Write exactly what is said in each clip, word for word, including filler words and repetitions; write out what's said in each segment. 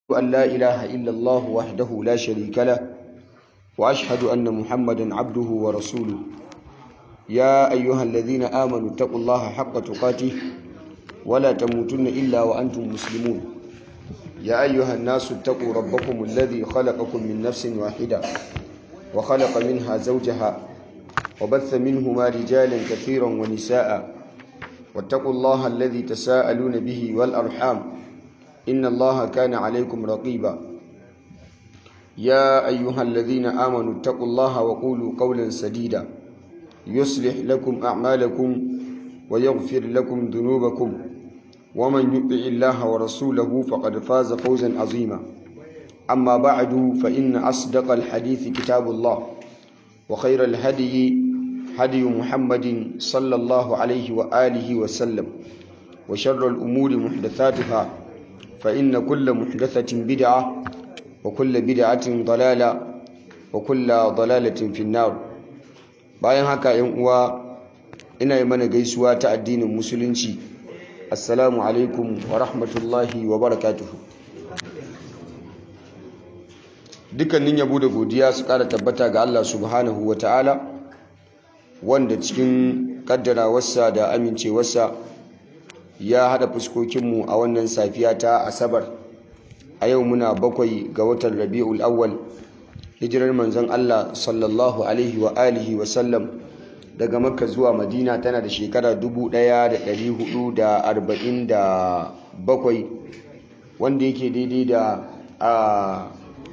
أن لا إله إلا الله وحده لا شريك له وأشهد أن محمدا عبده ورسوله يا أيها الذين آمنوا اتقوا الله حق تقاته ولا تموتن إلا وأنتم مسلمون يا أيها الناس اتقوا ربكم الذي خلقكم من نفس واحدة وخلق منها زوجها وبث منهما رجالا كثيرا ونساء واتقوا الله الذي تساءلون به والأرحام إن الله كان عليكم رقيبا يا أيها الذين آمنوا اتقوا الله وقولوا قولا سديدا يصلح لكم أعمالكم ويغفر لكم ذنوبكم ومن يطع الله ورسوله فقد فاز فوزا عظيما أما بعد فإن أصدق الحديث كتاب الله وخير الهدي هدي محمد صلى الله عليه وآله وسلم وشر الأمور محدثاتها فإن كل محدثة بدعة وكل بدعة ضلالة وكل ضلالة في النار. bayan haka ‘yan uwa ina yi mana gaisuwa ta addinin musulunci. Assalamu alaikum wa rahmatullahi wa barakatuhu. Dukkanin yabo da godiya su ƙara tabbata ga Allah subhanahu wa ta'ala, wanda cikin ƙaddarawarsa da amincewarsa ya haɗa fuskokinmu a wannan safiya ta Asabar. A yau muna bakwai ga watan Rabi'ul Awwal, hijirar manzon Allah sallallahu alaihi wa alihi wa sallam daga Makka zuwa Madina tana da shekara dubu ɗaya da ɗari hudu da arba'in da bakwai, wanda yake daidai da a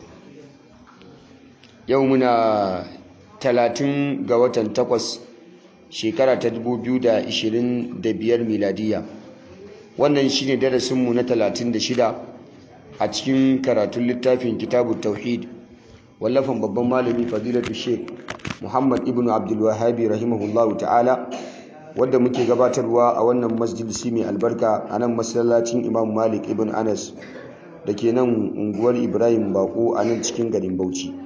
yau muna talatin ga watan takwas shekara ta dubu biyu da ishirin da biyar miladiya. Wannan shine darasinmu na talatin da shida a cikin karatun littafin Kitabut Tauhid wallafan babban malami Fadilatu Sheikh Muhammad ibn Abdul Wahhab rahimahullahu ta'ala, wanda muke gabatarwa a wannan masjidi mai albarka a nan masallacin Imam Malik ibn Anas da ke nan unguwar Ibrahim Bako a nan cikin garin Bauchi.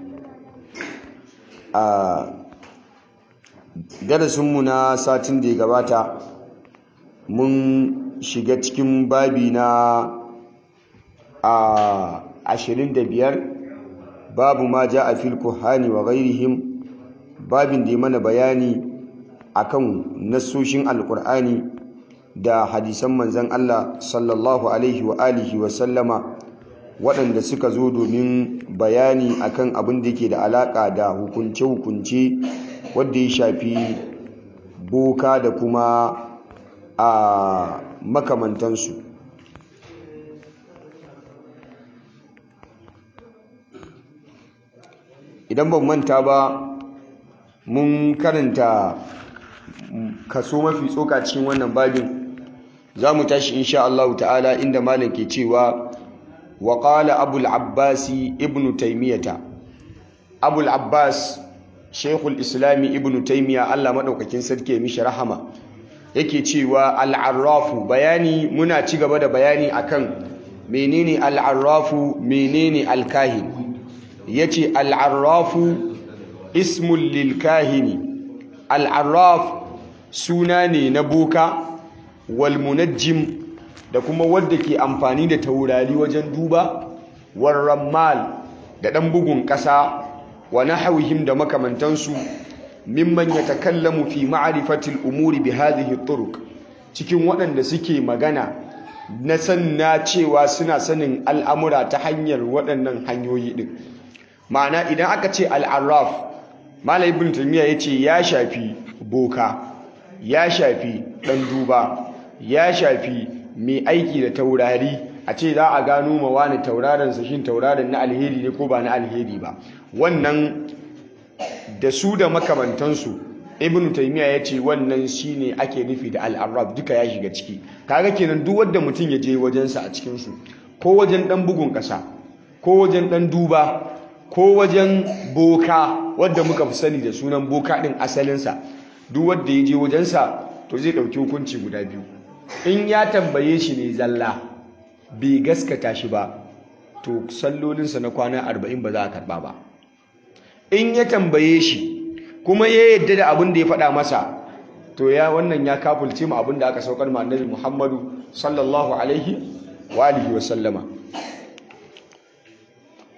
A darasinmu na satin da ya gabata mun shiga cikin babi na a ashirin da biyar, babu ma ja a fil kuhani wa ghairihim, babin da ya mana bayani akan nassoshin alkur'ani da hadisan manzon Allah sallallahu alaihi wa alihi wa sallama waɗanda suka zo domin bayani akan abin da yake da alaƙa da hukunce-hukunce wanda ya shafi boka da kuma a makamantansu. Idan ban manta ba, mun karanta kaso mafi tsoka cikin wannan babin. Za mu tashi insha Allah ta'ala inda malam ke cewa wa qala abul abbasi ibnu taymiyata. Abul abbas shaykhul islami ibnu taymiya, Allah madaukakin sarki ya mishi rahama, yake cewa al'arrafu, bayani muna ci gaba da bayani akan menene al'arrafu menene alkahin. Yace al'arrafu ismul lil kahini, al'arraf suna ne na boka, wal munajjim da kuma wanda ke amfani da taurari wajen duba, war rammal da dan bugun kasa, wa nahwihim da makamantansu, mimman ya takallamu fi ma'arifatil umuri bi hadhihi turuq, cikin waɗanda suke magana na sanna cewa suna sanin al'amura ta hanyar waɗannan hanyoyi din. Ma'ana idan aka ce al'arraf, Malam Ibn Taymiyyah yace ya shafi boka, ya shafi ɗan duba, ya shafi mai aiki da taurari, a ce za a gano ma wani tauraron sa shin tauraron na alheri ne ko ba na alheri ba. Wannan da su da makamantansu Ibn Taymiyyah ya ce wannan shine ake nufi da al'arraf, duka ya shiga ciki. Kaga kenan duk wanda mutum ya je wajensa a cikinsu, ko wajen ɗan bugun ƙasa, ko wajen ɗan duba, ko wajen boka wadda muka fi sani da sunan boka ɗin asalinsa, duk wanda ya je wajensa to zai ɗauki hukunci guda biyu. In ya tambaye shi ne zalla bai gaskata shi ba, to sallolinsa na kwana arba'in ba za a karɓa ba. In ya tambaye shi kuma ya yadda da abin da ya faɗa masa, to ya wannan ya kafulce mu abin da aka saukar ma annabi Muhammadu sallallahu alaihi wa alihi wa sallama.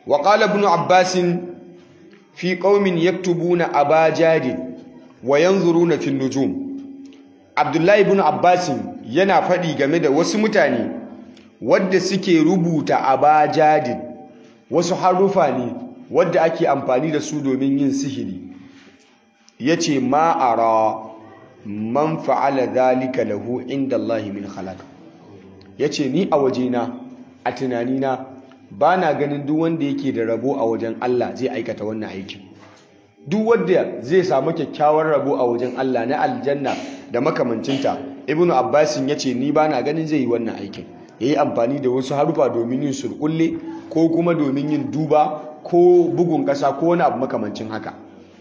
wa qala ibn abbas fi qaumin yaktubuna abajadin wa yanzuruna fi nujum abdullahi ibn abbas yana faɗi game da wasu mutane wadda suke rubuta abajadin, wasu harufa ne wadda ake amfani da su domin yin sihiri. yace ma ara man fa'ala dhalika lahu inda Allah min khalaq. yace ni a wajena, a tunanina, bana ganin duk wanda yake da rabo a wajen Allah zai aikata wannan aikin. Duk wanda zai samu kyakkyawar rabo a wajen Allah na aljanna da makamancinta, ibnu abbasin yace ni bana ganin zai yi wannan aikin, yayi amfani da wasu harufa domin yin surkulle ko kuma domin yin duba ko bugun kasa ko wani abu makamancin haka.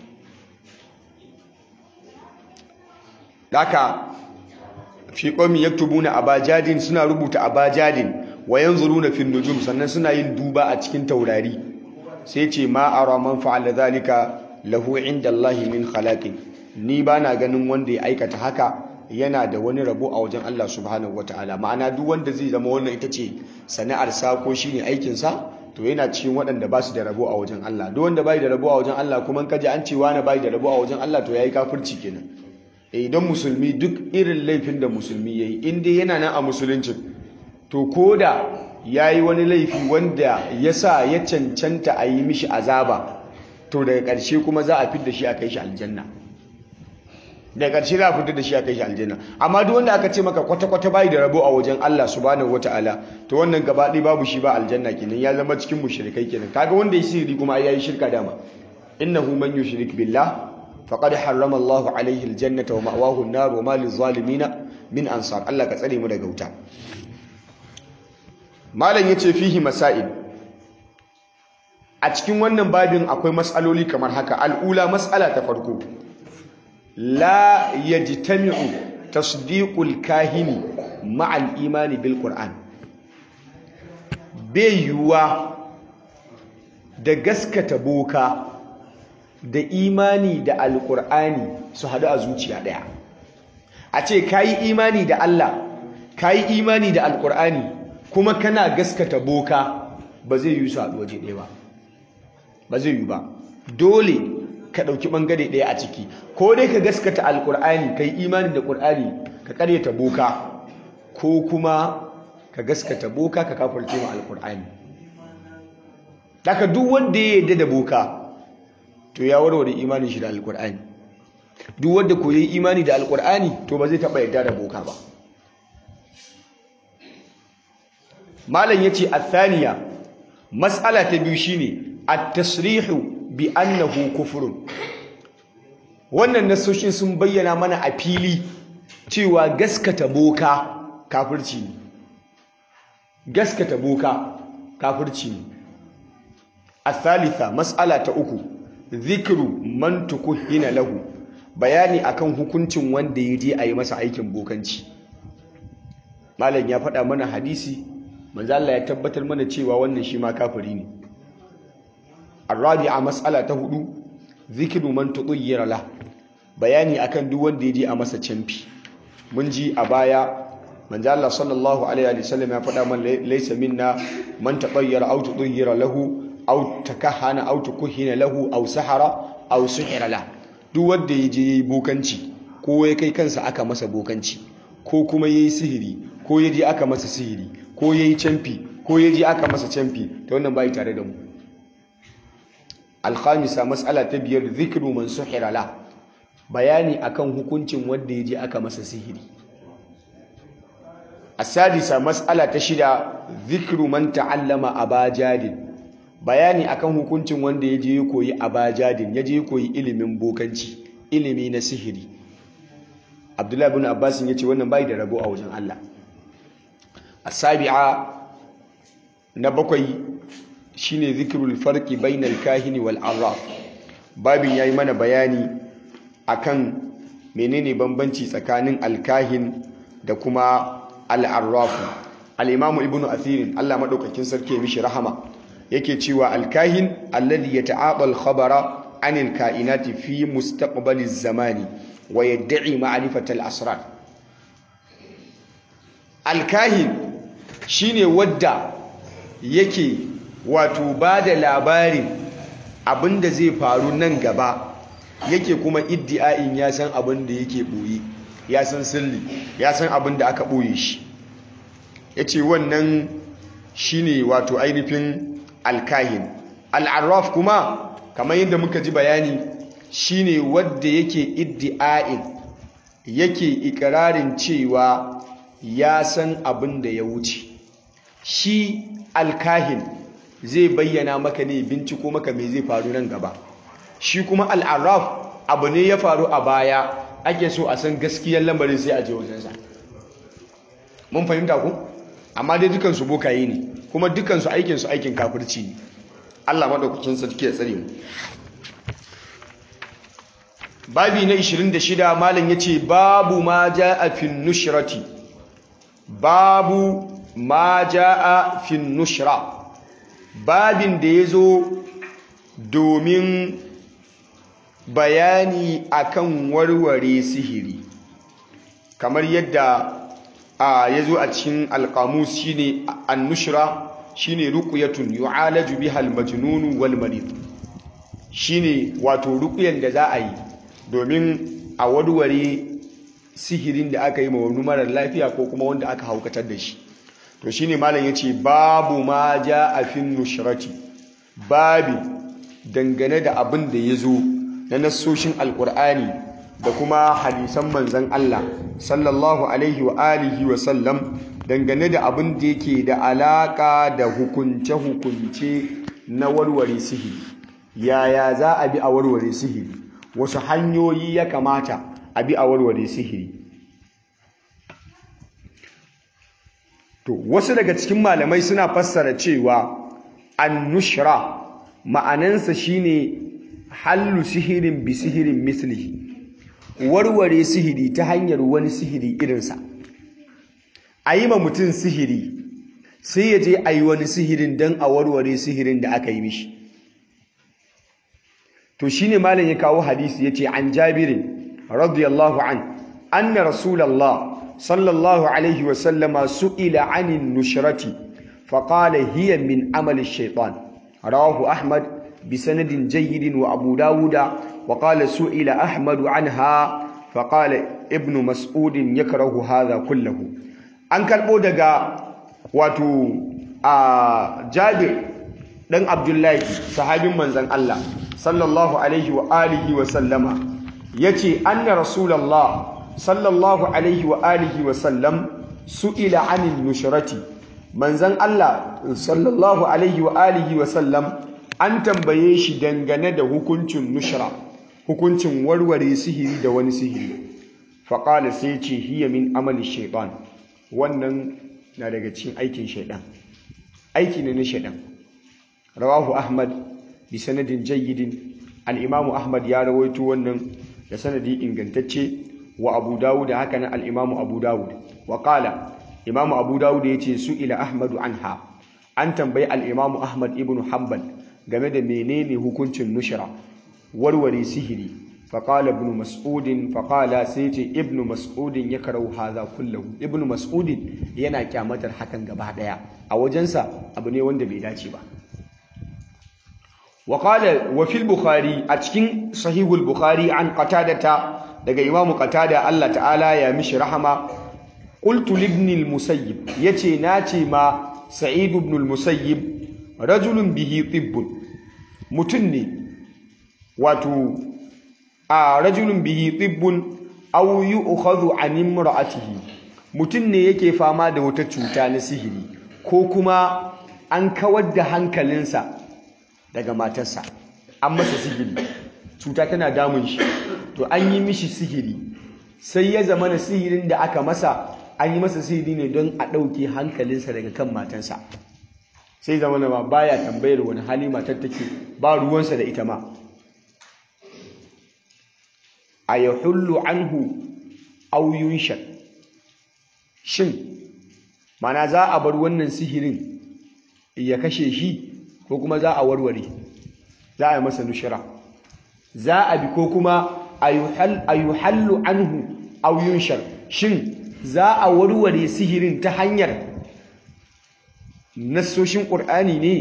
Daka fi qawmi yaktubuna abajadin, suna rubuta abajadin, wa yanzuruna fin nujum, sannan suna yin duba a cikin taurari. Sai ce ma ara man fa'ala zalika lahu inda Allah min khalaqin, ni bana ganin wanda ya aikata haka yana da wani rabo a wajen Allah subhanahu wataala. Ma'ana duk wanda zai zama wannan ita ce sana'ar sa ko shine aikin sa, to yana cikin waɗanda ba su da rabo a wajen Allah. Duk wanda bai da rabo a wajen Allah kuma kaje an ce wani bai da rabo a wajen Allah, to yayi kafirci kenan. Idan musulmi duk irin laifin da musulmi yayi, in dai yana nan a musulunci, to koda yayi wani laifi wanda yasa ya cancanta a yi mishi azaba, to daga ƙarshe kuma za a fidda shi a kai shi aljanna. Daga ƙarshe za a fidda da shi a kai shi aljanna. Amma duk wanda aka ce maka kwata-kwata bai da rabo a wajen Allah subhanahu wataala, to wannan gaba ɗaya babu shi ba aljanna kenan, ya zama cikin mushrikai kenan. Kaga wanda ya sihiri kuma ai yayi shirka dama. Innahu man yushrik billah faqad harrama Allahu alaihi aljannata wa ma'wahu an-nar wa ma liz-zalimina min ansar. Allah ka tsare mu daga wuta. Malam yace fihi masail. A cikin wannan babin akwai mas'aloli kamar haka. Al'ula, mas'ala ta farko, la yajtami'u tasdiqul kahini ma'al imani bil Qur'an. Bai yuwa da gaskata boka da imani da alƙur'ani su haɗu a zuciya ɗaya. A ce ka yi imani da Allah, ka yi imani da alƙur'ani, kuma kana gaskata boka, ba zai yi su haɗu waje ɗaya ba. Ba zai yi ba. Dole ka ɗauki ɓangare ɗaya a ciki. Ko dai ka gaskata alƙur'ani, ka yi imani da ƙur'ani, ka ƙaryata boka, ko kuma ka gaskata boka, ka kafirce ma alƙur'ani. Daga duk wanda ya yarda da boka, to ya warware imanin shi da alkur'ani. Duk wanda ko yayi imani da alkur'ani, to ba zai taba yarda da boka ba. Malam yace athaniya, mas'ala ta biyu shine at-tasrihu bi annahu kufrun. Wannan nasoshin sun bayyana mana a fili cewa gaskata boka kafirci ne. Gaskata boka kafirci ne. Athalitha, mas'ala ta uku, zikiru man tukuhina lahu, bayani akan hukuncin wanda ya je a yi masa aikin bokanci. Malam ya faɗa mana hadisi, manzo Allah ya tabbatar mana cewa wannan shi ma kafiri ne. Arabi'a, mas'ala ta hudu, zikiru man tudayyira la, bayani akan duk wanda ya je a masa camfi. Mun ji a baya manzo Allah sallallahu alaihi wa sallam ya faɗa mana laysa minna man tadayyara aw tudayyira lahu aw takahana aw tukuhina lahu aw sahara aw suhira la. Duk wanda yaje yayi bokanci, ko ya kai kansa aka masa bokanci, ko kuma yayi sihiri, ko yaje aka masa sihiri, ko yayi camfi, ko yaje aka masa camfi, to wannan bai tare da mu. Al-khamisa, mas'ala ta biyar, zikru man suhira la, bayani akan hukuncin wanda yaje aka masa sihiri. As-sadisa, mas'ala ta shida, zikru man ta'allama abajadin, bayani akan hukuncin wanda ya je ya koyi abajadin, ya je ya koyi ilimin bokanci, ilimi na sihiri. Abdullahi ibn Abbas ya ce wannan bai da rabo a wajen Allah. As-sabi'a, na bakwai, shine zikrul farqi bainal kahini wal arraf. Babin yayi mana bayani akan menene bambanci tsakanin al-kahin da kuma al-arraf. Al-Imam Ibn Athir, Allah madaukakin sarki ya mishi rahama, yake cewa alkahin alladhi yata'aba al-khabara anil kainati fi mustaqbali zamani wa yad'i ma'rifata al-asrar. Alkahin shine wadda yake wato ba da labarin abin da zai faru nan gaba yake kuma iddi'a'in ya san abin da yake ɓoye, ya san sirri, ya san abin da aka ɓoye shi. Ya ce wannan shi ne wato ainihin alkahin. Al'arraf kuma kamar yadda muka ji bayani shi ne wadda yake iddi'a'in yake ikirarin cewa ya san abin da ya wuce. Shi alkahin zai bayyana maka ne, binciko maka me zai faru nan gaba. Shi kuma al'arraf abu ne ya faru a baya, ake so a san gaskiyar lamarin sai a je wajensa. Mun fahimta ku? Amma dai dukansu bokaye ne, kuma dukansu aikinsu aikin kafirci ne. Allah maɗaukakin sarki ya tsare mu. Babi na ishirin da shida malam yace babu ma jaa fi nushrati. Babu ma jaa fi nushra. Babin da yazo domin bayani akan warware sihiri. Kamar yadda a yazo a cikin alqamus shine an-nushra shine ruqyatun yu'alaju biha al-majnun wal marid. Shine wato ruqyan da za a yi domin a warware sihirin da aka yi ma wani marar lafiya ko kuma wanda aka haukatar da shi. To shine malam yace babu ma jaa fi nushrati. Babi dangane da abin da yazo na nassoshin alqur'ani da kuma hadisan manzon Allah sallallahu alaihi wa alihi wa sallam dangane da abin da yake da alaka da hukunce hukunce na warware sihiri. Yaya za a bi a warware sihiri? Wasu hanyoyi ya kamata a bi a warware sihiri? To wasu daga cikin malamai suna fassara cewa an-nushra ma'anansa shine hallu sihirin bi sihirin mislihi, warware sihiri ta hanyar wani sihiri irinsa. A yi ma mutum sihiri sai ya je a yi wani sihirin don a warware sihirin da aka yi mishi. To shine malam ya kawo hadisi yace an Jabirin radiyallahu an anna Rasulullah sallallahu alaihi wa sallama su'ila 'anil nushrati faqala hiya min amali ash-shaytan. Rawahu Ahmad bi sanadin jayyidin wa Abu Dawud wa qala su'ila Ahmad 'anha faqala Ibn Mas'ud yakrahu hadha kullahu. An karbo daga wato a Jabir dan Abdullahi sahabin manzon Allah sallallahu alaihi wa alihi wa sallama yace anna rasulullah sallallahu alaihi wa alihi wa sallam su'ila 'anil nushrati. Manzon Allah sallallahu alaihi wa alihi wa sallam an tambaye shi dangane da hukuncin nushra, hukuncin warware sihiri da wani sihiri. Faqala sai ce hiya min amali shaytan. Wannan na daga cikin aikin shaytan, aiki ne na shaytan. Rawahu Ahmad bi sanadin jayyidin. Al-Imam Ahmad ya rawaito wannan da sanadi ingantacce, wa Abu Dawud haka nan al-Imam Abu Dawud. Wa qala Imam Abu Dawud yace su ila Ahmad anha. An tambayi al-Imam Ahmad ibn Hanbal game da menene hukuncin nushra, warware sihiri. Fa qala ibn Mas'ud fa qala sayti ibn Mas'ud yakrahu hadha kullahu. Ibn Mas'ud yana kyamatar hakan gaba daya. A wajensa abu ne wanda bai dace ba. وقال وفي البخاري أتكين صحيح البخاري عن قتادة دقى إمام قتادة الله تعالى يا مش رحمة قلت لابن المسيب يتي ناتي ما سعيد بن المسيب رجل به طب متني واتو آه رجل به طب أو يؤخذ عن امرأته متني يكي فاما دو تتشوتا نسيهري كوكما أنكود هنكالنسا daga matarsa, an masa sihiri, cuta tana damun shi, to an yi mishi sihiri, sai ya zama na sihirin da aka masa an yi masa sihiri ne don a ɗauke hankalinsa daga kan matarsa. Sai zama na ma baya tambayar wani hali matar take, ba ruwansa da ita ma. A ya hullu anhu auyun shan. Shin, mana za a bar wannan sihirin ya kashe shi ko kuma za a warware, za a yi masa nushira, za a bi ko kuma ayuhallu anhu aw yunshar. Shin za a warware sihirin ta hanyar nassoshin Qur'ani ne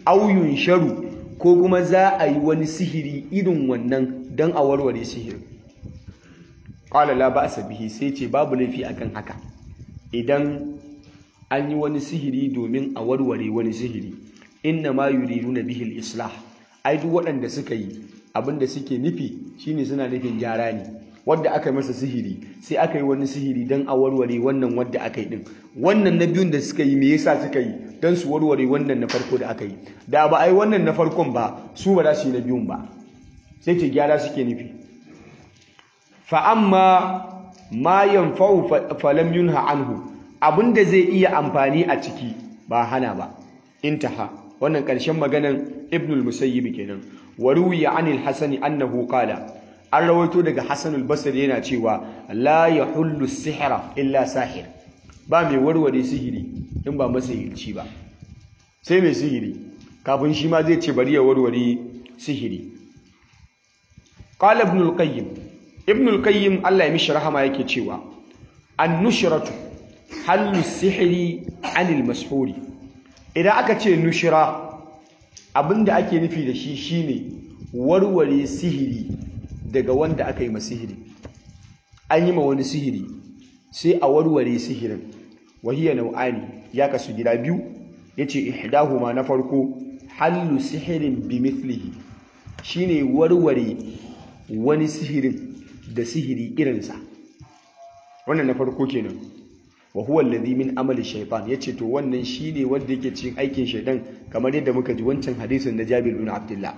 aw yunsharu ko kuma za a yi wani sihiri irin wannan don a warware sihirin. Qala la ba'sa bihi, sai ce babu laifi akan haka idan an yi wani sihiri domin a warware wani sihiri. Inna ma yuriduna bihi al-islah, ai duk waɗanda suka yi abinda suke nufi shine suna nufin gyara ne. Wanda aka yi masa sihiri sai aka yi wani sihiri don a warware wannan wanda aka yi din. Wannan na biyun da suka yi me yasa suka yi? Don su warware wannan na farko da aka yi. Da ba a yi wannan na farkon ba su ba za su yi na biyun ba, sai ce gyara suke nufi. Fa amma ma yanfa'u falam yunha anhu, abinda zai iya amfani a ciki ba hana ba. Intaha, wannan ƙarshen maganan Ibnul Musayyib kenan. Wa ruwiya anil Hasani annahu qala, an rawaito daga Hassan al-Basri yana cewa la yahullu sihra illa sahir, ba mai warware sihiri in ba masihirci ba, sai mai sihiri kafin shi ma zai ce bari ya warware sihiri. Qala Ibn al-Qayyim, Ibn al-Qayyim Allah ya mishi rahama yake cewa an-nushratu hallu sihri anil mashhuri. Idan aka ce nushra, abinda ake nufi da shi shine warware sihiri daga wanda aka yi ma sihiri. An yi ma wani sihiri sai a warware sihirin. Wahiya nau'ani, ya kasu gida biyu. Yace ihdahuma, na farko hallu sihirin bimithlihi, shine warware wani sihirin da sihiri irinsa. Wannan na farko kenan. Wa huwa alladhi min amali shaytan, yace to wannan shine wanda yake cikin aikin shaytan, kamar yadda muka ji wancan hadisin da Jabir bin Abdullah.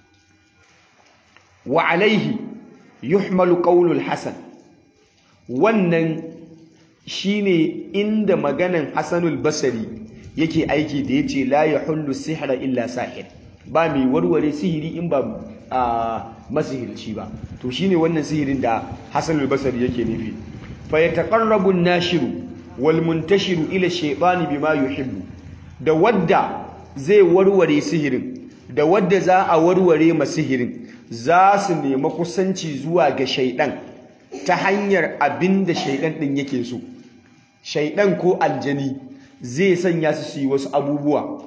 Wa alaihi yuhmalu qawlul Hasan, wannan shine inda maganan Hasanul Basri yake aiki da yace la yahullu sihra illa sahir, ba mai warware sihiri in ba a masihirci ba. To shine wannan sihirin da Hasanul Basri yake nufi. Fa yataqarrabu an-nashiru wal muntashiru ila shaytani bima yuhibbu, da wadda zai warware sihirin da wadda za a warware masihirin za su nemi kusanci zuwa ga shaidan ta hanyar abin da shaidan din yake so. Shaidan ko aljani zai sanya su su yi wasu abubuwa,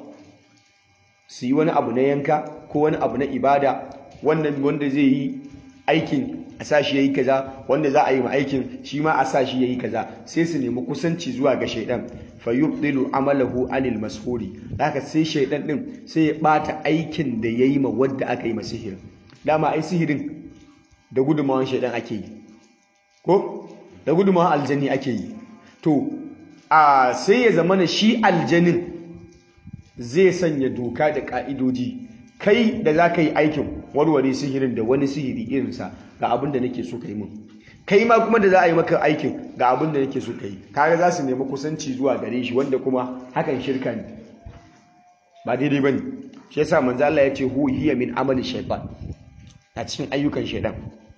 su yi wani abu na yanka ko wani abu na ibada. Wannan wanda zai yi aikin a sa shi yayi kaza, wanda za a yi ma aikin shi ma a sa shi yayi kaza, sai su nemi kusanci zuwa ga shaidan. Fa yubdilu amalahu anil mashhuri, haka sai shaidan din sai ya bata aikin da yayi ma wanda aka yi masihirin. Dama ai sihirin da gudunmawan shaidan ake yi, ko da gudunmawan aljani ake yi. To a sai ya zamana shi aljanin zai sanya doka da ka'idoji. Kai da za ka yi aikin warware sihirin da wani sihiri irinsa, ga abin da nake so ka yi mun. Kai ma kuma da za a yi maka aikin ga abin da nake so ka yi. Kaga za su nemi kusanci zuwa gare shi, wanda kuma hakan shirka ne, ba daidai bane. Shi yasa manzo Allah ya ce hu hiya min amali shaytan, a cikin ayyukan shaytan.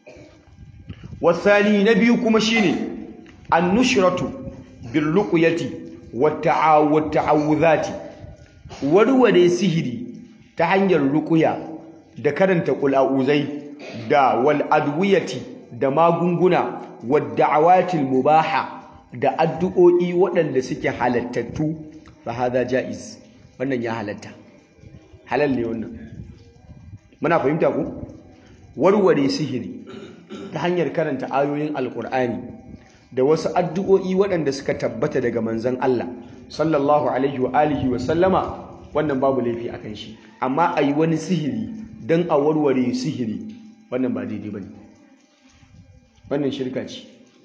Wasani, na biyu kuma shine an-nushratu bil luqyati wat ta'awudhati, warware sihiri ta hanyar ruqya da karanta qul'auzai da wal adwiyati da magunguna, wad da'awatil mubaha da addu'o'i waɗanda suke halattattu. Fa hada jaiz, wannan ya halatta, halal ne wannan. Muna fahimta ku? Warware sihiri ta hanyar karanta ayoyin alkur'ani da wasu addu'o'i waɗanda suka tabbata daga manzon Allah sallallahu alaihi wa alihi wa sallama, wannan babu laifi akan shi. Amma ayi wani sihiri dan a warware sihiri, wannan ba daidai bane, wannan shirka ce.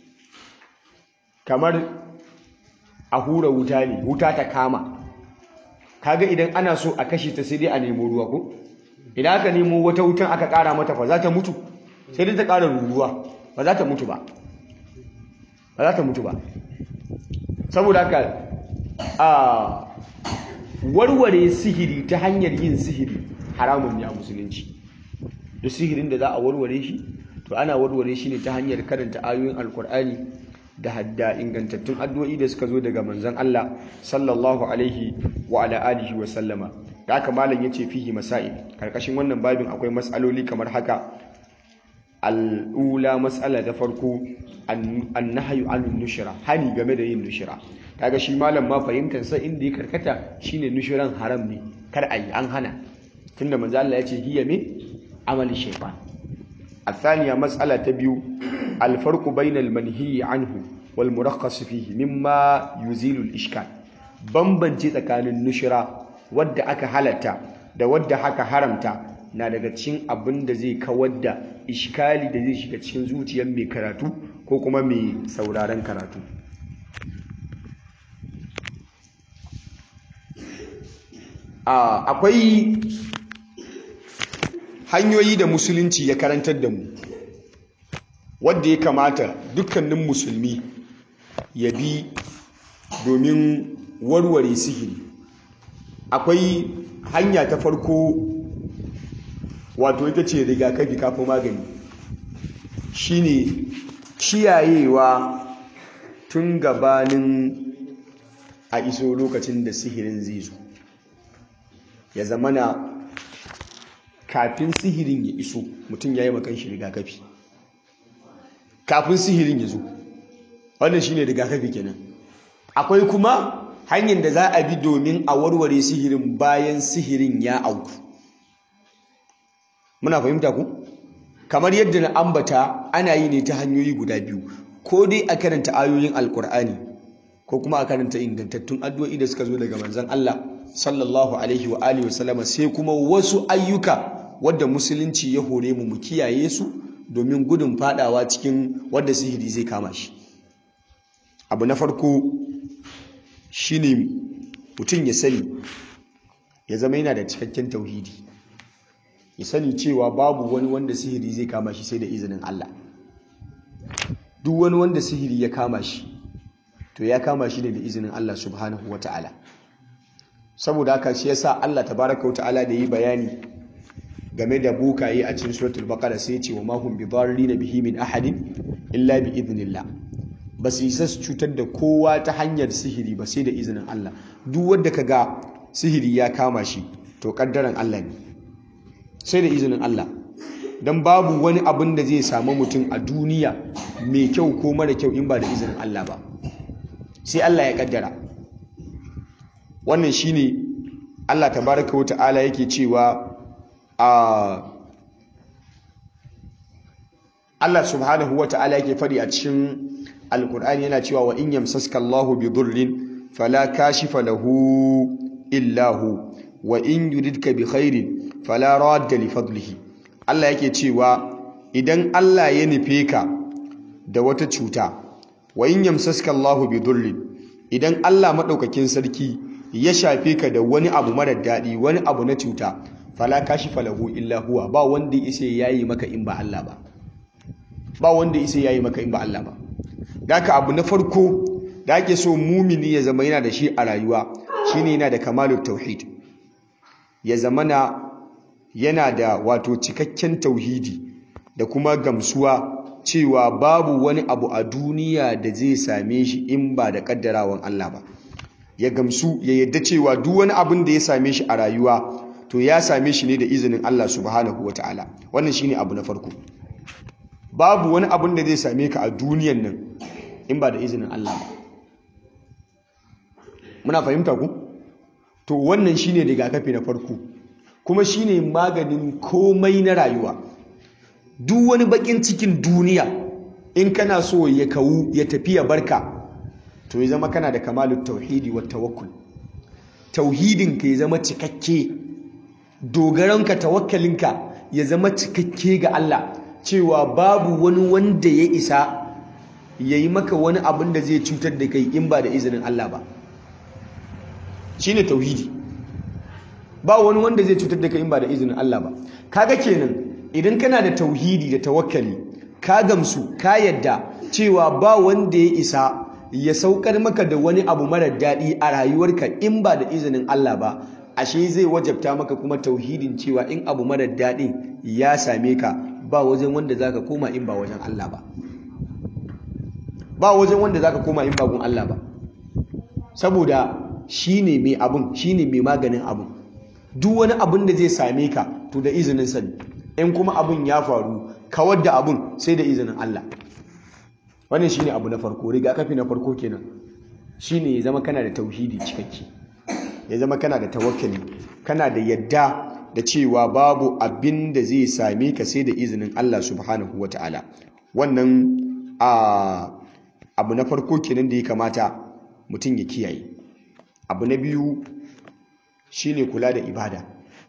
Kamar a hura wuta ne, wuta ta kama, kaga idan ana so a kashe ta sai dai a nemo ruwa, ko idan aka nemo wata wutan aka ƙara mata fa za ta mutu, sai dai ta ƙara ruruwa, ba za ta mutu ba, ba za ta mutu ba. Saboda haka a warware sihiri ta hanyar yin sihiri haramun ne a musulunci. Da sihirin da za a warware shi, to ana warware shi ne ta hanyar karanta ayoyin alkur'ani da hadda ingantattun addu'o'i da suka zo daga manzon Allah sallallahu alaihi wa ala alihi wa sallama. Da haka malam yace fihi masail, karkashin wannan babin akwai mas'aloli kamar haka. Al'ula, mas'ala ta farko, annahyu anun nushra, hani game da yin nushra. Kaga shi malam ma fahimtar sa inda ya karkata shine nushran haram ne, kar a yi, an hana tunda manzo Allah ya ce hiya min amali shaytan. الثانية مسألة تبيو الفرق بين المنهي عنه والمرخص فيه مما يزيل الإشكال. bambanci tsakanin nushira wadda aka halatta da wadda aka haramta na daga cikin abin da zai kawar da iskali da zai shiga cikin zuciyar mai karatu ko kuma mai sauraron karatu. Akwai hanyoyi da musulunci ya karantar da mu wadda ya kamata dukkanin musulmi ya bi domin warware sihiri. Akwai hanya ta farko, wato ita ce rigakafi kafin magani, shine kiyayewa tun gabanin a iso lokacin da sihirin zai zo. Ya zamana kafin sihirin ya iso mutum ya yi makan shi rigakafi kafin sihirin ya zo. Wannan shine rigakafi kenan. Akwai kuma hanyar da za a bi domin a warware sihirin bayan sihirin ya auku. Muna fahimta ku? Kamar yadda na ambata, ana yi ne ta hanyoyi guda biyu, ko dai a karanta ayoyin alkur'ani ko kuma a karanta ingantattun addu'o'i da suka zo daga manzon Allah sallallahu alaihi wa alihi wasallama, sai kuma wasu ayyuka wadda musulunci ya hore mu mu kiyaye su domin gudun fadawa cikin wadda sihiri zai kama shi. Abu na farko shine mutum ya sani, ya zama yana da cikakken tauhidi, ya sani cewa babu wani wanda sihiri zai kama shi sai da izinin Allah. Duk wani wanda sihiri ya kama shi to ya kama shi ne da izinin Allah subhanahu wata'ala. Saboda haka shi yasa Allah tabaraka wata'ala da yi bayani game da bokaye a cikin suratul baqara sai ya ce wa ma hum bidarrin bihi min ahadin illa bi idnillah. Ba su isa su cutar da kowa ta hanyar sihiri ba sai da izinin Allah. Duk wanda kaga sihiri ya kama shi to kaddaran Allah ne, sai da izinin Allah. Dan babu wani abin da zai samu mutum a duniya mai kyau ko mara kyau in ba da izinin Allah ba, sai Allah ya kaddara. Wannan shine Allah tabaraka wa ta'ala yake cewa a Allah subhanahu wa ta'ala yake fadi a cikin Alkur'ani, yana cewa wa in yamsaska Allahu bi dhurrin fala kashifa lahu illa hu wa in yuridka bi khairin fala radda li fadlihi. Allah yake cewa idan Allah ya nufe ka da wata cuta, wa in yamsaska Allahu bi dhurrin, idan Allah madaukakin sarki ya shafe ka da wani abu mara daɗi, wani abu na cuta, fala kashifa lahu illa huwa, ba wanda yake yayi maka in ba Allah ba ba wanda yake yayi maka in ba Allah ba. Daka abu na farko da ake so mumini ya zama yana da shi a rayuwa shine yana da kamalut tauhid, ya zamana yana da wato cikakken tauhidi da kuma gamsuwa cewa babu wani abu a duniya da zai same shi in ba da kaddarawan Allah ba. Ya gamsu ya yadda cewa duk wani abin da ya same shi a rayuwa to ya same shi ne da izinin Allah subhanahu wataala. Wannan shine abu na farko. Babu wani abin da zai same ka a duniyan nan in ba da izinin Allah ba. Muna fahimta ku? To wannan shine rigakafi na farko, kuma shine maganin komai na rayuwa. Duk wani bakin cikin duniya in kana so ya kawu ya tafi ya barka, to ya zama kana da kamalut tauhidi wa tawakkul. Tauhidin ka ya zama cikakke, dogaranka tawakkalinka ya zama cikakke ga Allah, cewa babu wani wanda ya isa ya yi maka wani abin da zai cutar da kai in ba da izinin Allah ba. Shine tauhidi. Ba wani wanda zai cutar da kai in ba da izinin Allah ba. Kaga kenan idan kana da tauhidi da tawakkali, ka gamsu ka yadda cewa ba wanda ya isa ya saukar maka da wani abu mara daɗi a rayuwarka in ba da izinin Allah ba, ashe zai wajabta maka kuma tauhidin cewa in abu mara daɗi ya same ka, ba wajen wanda zaka koma in ba wajen Allah ba. Ba wajen wanda zaka koma in ba gun Allah ba. Saboda shine mai abun, shine mai maganin abun. Duk wani abun da zai same ka to da izinin sa, in kuma abun ya faru kawar da abun sai da izinin Allah. Wannan shine abu na farko, rigakafi na farko kenan. Shine ya zama kana da tauhidi cikakke. ya zama kana da tawakkali, kana da yadda da cewa babu abin da zai same ka sai da izinin Allah subhanahu wata'ala. Wannan a abu na farko kenan da ya kamata mutum ya kiyaye. Abu na biyu shine kula da ibada.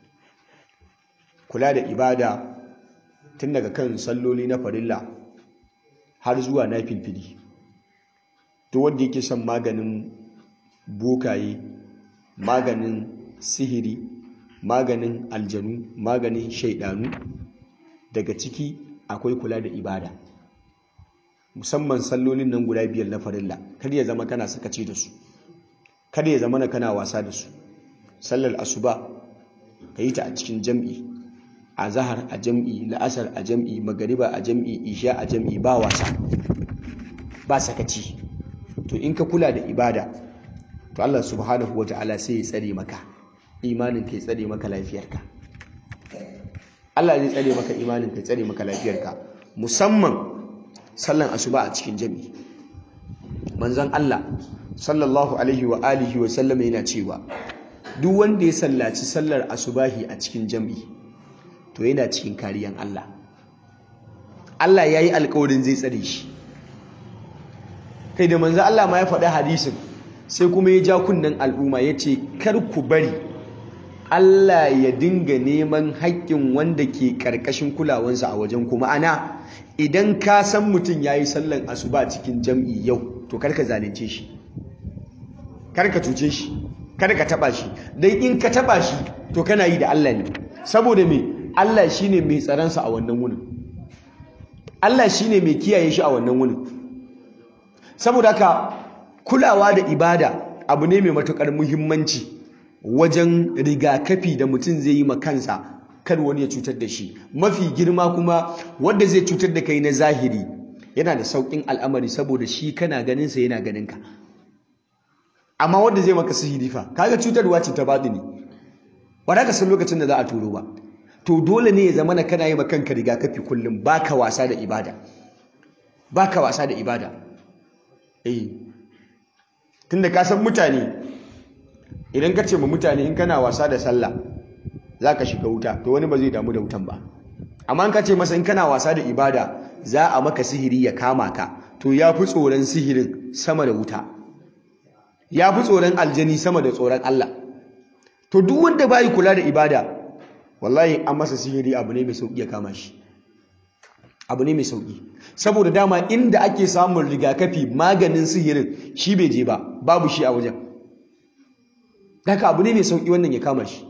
Kula da ibada tun daga kan salloli na farilla har zuwa na filfili. To wanda yake son maganin bokaye, maganin sihiri, maganin aljanu, maganin shaidanu, daga ciki akwai kula da ibada. Musamman sallolin nan guda biyar na farilla, kada ya zama kana sakaci da su, kada ya zama kana wasa da su. Sallar asuba ka yi ta a cikin jam'i, azhar a jam'i, la'asar a jam'i, magariba a jam'i, isha a jam'i, ba wasa, ba sakaci. To in ka kula da ibada, to Allah subhanahu wata'ala sai ya tsare maka imanin ka, ya tsare maka lafiyarka. Allah zai tsare maka imanin ka, ya tsare maka lafiyarka. Musamman sallan asuba a cikin jami'i. Manzon Allah sallallahu alaihi wa alihi wa sallam yana cewa duk wanda ya sallaci sallar asubahi a cikin jami'i to yana cikin kariyan Allah. Allah yayi alƙawarin zai tsare shi. Kai da manzon Allah ma ya faɗi hadisin, sai kuma ya ja kunnen al'umma ya ce kar ku bari Allah ya dinga neman haƙƙin wanda ke ƙarƙashin kulawansa a wajen ku. Ma'ana idan ka san mutum ya yi sallan asuba cikin jam'i yau, to kar ka zalunce shi, kar ka cuce shi, kar ka taɓa shi. don in ka taɓa shi to kana yi da Allah ne. Saboda me? Allah shi ne mai tsaronsa a wannan wunin, Allah shi ne mai kiyaye shi a wannan wunin. Saboda haka kulawa da ibada abu ne mai matuƙar muhimmanci wajen rigakafi da mutum zai yi ma kansa kar wani ya cutar da shi. Mafi girma kuma wanda zai cutar da kai na zahiri yana da sauƙin al'amari, saboda shi kana ganinsa yana ganinka. Amma wanda zai maka sihiri fa, kaga cutarwa ce ta batini, ba za ka san lokacin da za a turo ba. To dole ne ya zama na kana yi ma kanka rigakafi kullum, baka wasa da ibada, baka wasa da ibada. eh tunda ka san mutane, idan ka ce ma mutane in kana wasa da sallah za ka shiga wuta, to wani ba zai damu da wutan ba. Amma in ka ce masa in kana wasa da ibada za a maka sihiri ya kama ka, to ya fi tsoron sihirin sama da wuta, ya fi tsoron aljani sama da tsoron Allah. To duk wanda bai kula da ibada, wallahi an masa sihiri abu ne mai sauki ya kama shi, abu ne mai sauki. Saboda dama inda ake samun rigakafi, maganin sihirin shi bai je ba, babu shi a wajen. Daka abu ne mai sauki wannan ya kama shi.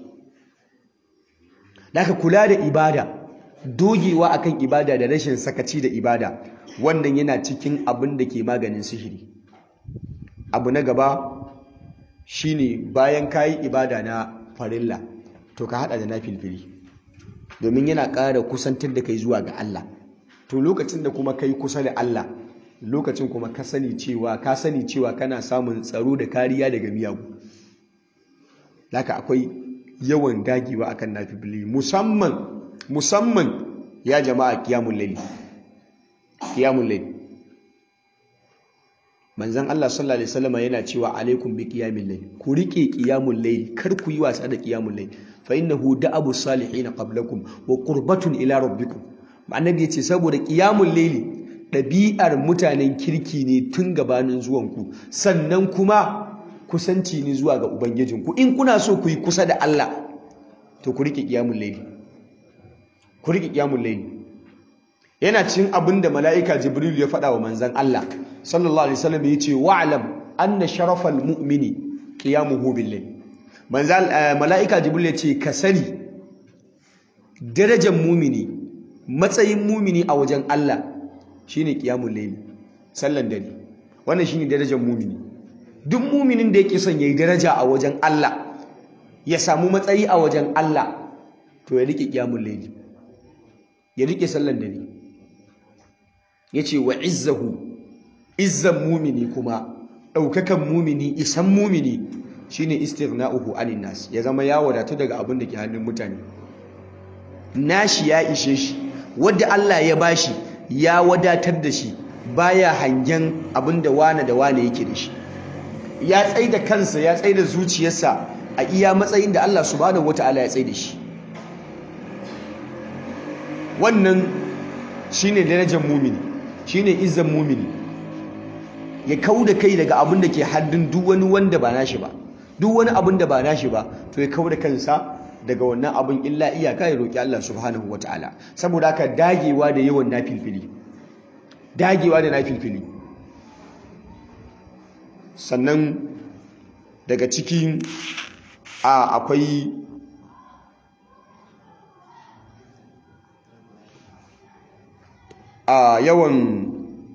Daka kula da ibada, dogewa akan ibada da rashin sakaci da ibada, wannan yana cikin abin da ke maganin sihiri. Abu na gaba shine bayan kayi ibada na farilla, to ka hada da nafilfili, domin yana ƙara kusantar da kai zuwa ga Allah. To lokacin da kuma kai kusa da Allah, lokacin kuma ka sani cewa ka sani cewa kana samun tsaro da kariya daga miyagu. Haka akwai yawan dagewa akan nafilfili, musamman musamman ya jama'a qiyamul layl. Qiyamul layl, manzon Allah sallallahu alaihi wasallam yana cewa alaikum bi qiyamil layl, ku rike qiyamul layl, kar ku yi wasa da qiyamul layl, fa innahu da'abu salihin qablakum wa qurbatun ila rabbikum. Annabi ya ce saboda qiyamul layli ɗabi'ar mutanen kirki ne tun gabanin zuwanku, sannan kuma kusanci ne zuwa ga ubangijinku. In kuna so ku yi kusa da Allah, to ku rike qiyamul layli, ku rike qiyamul layli. Yana cikin abin da mala'ika Jibril ya faɗa wa manzon Allah sallallahu alaihi wasallam, ya ce wa'lam anna sharafal mu'mini qiyamuhu bil layl. Manzon mala'ika Jibril ya ce ka sani darajar mumini, matsayin mumini a wajen Allah shine qiyamul layl, sallan dare. Wannan shine darajar mumini. Duk muminin da yake son yayi daraja a wajen Allah, ya samu matsayi a wajen Allah, to ya rike qiyamul layl, ya rike sallan dare. Yace wa izzahu, izzan mumini kuma, daukakan mumini, isan mumini shine istighna'uhu anin nas, ya zama ya wadatu daga abin da ke hannun mutane. Nashi ya ishe shi, wadda Allah ya bashi ya wadatar da shi, baya hangen abinda wane da wane yake da shi. Ya tsaida kansa, ya tsaida zuciyarsa a iya matsayin da Allah subhanahu wataala ya tsaye da shi. Wannan shine darajar mumini, shine izzan mumini, ya kauda kai daga abin da ke haddin duk wani wanda ba nashi ba, duk wani abin da ba nashi ba to ya kauda kansa daga wannan abin, illa iyaka ya roki Allah subhanahu wataala. Saboda haka dagewa da yawan nafilfili, dagewa da nafilfili. Sannan daga cikin a akwai a yawan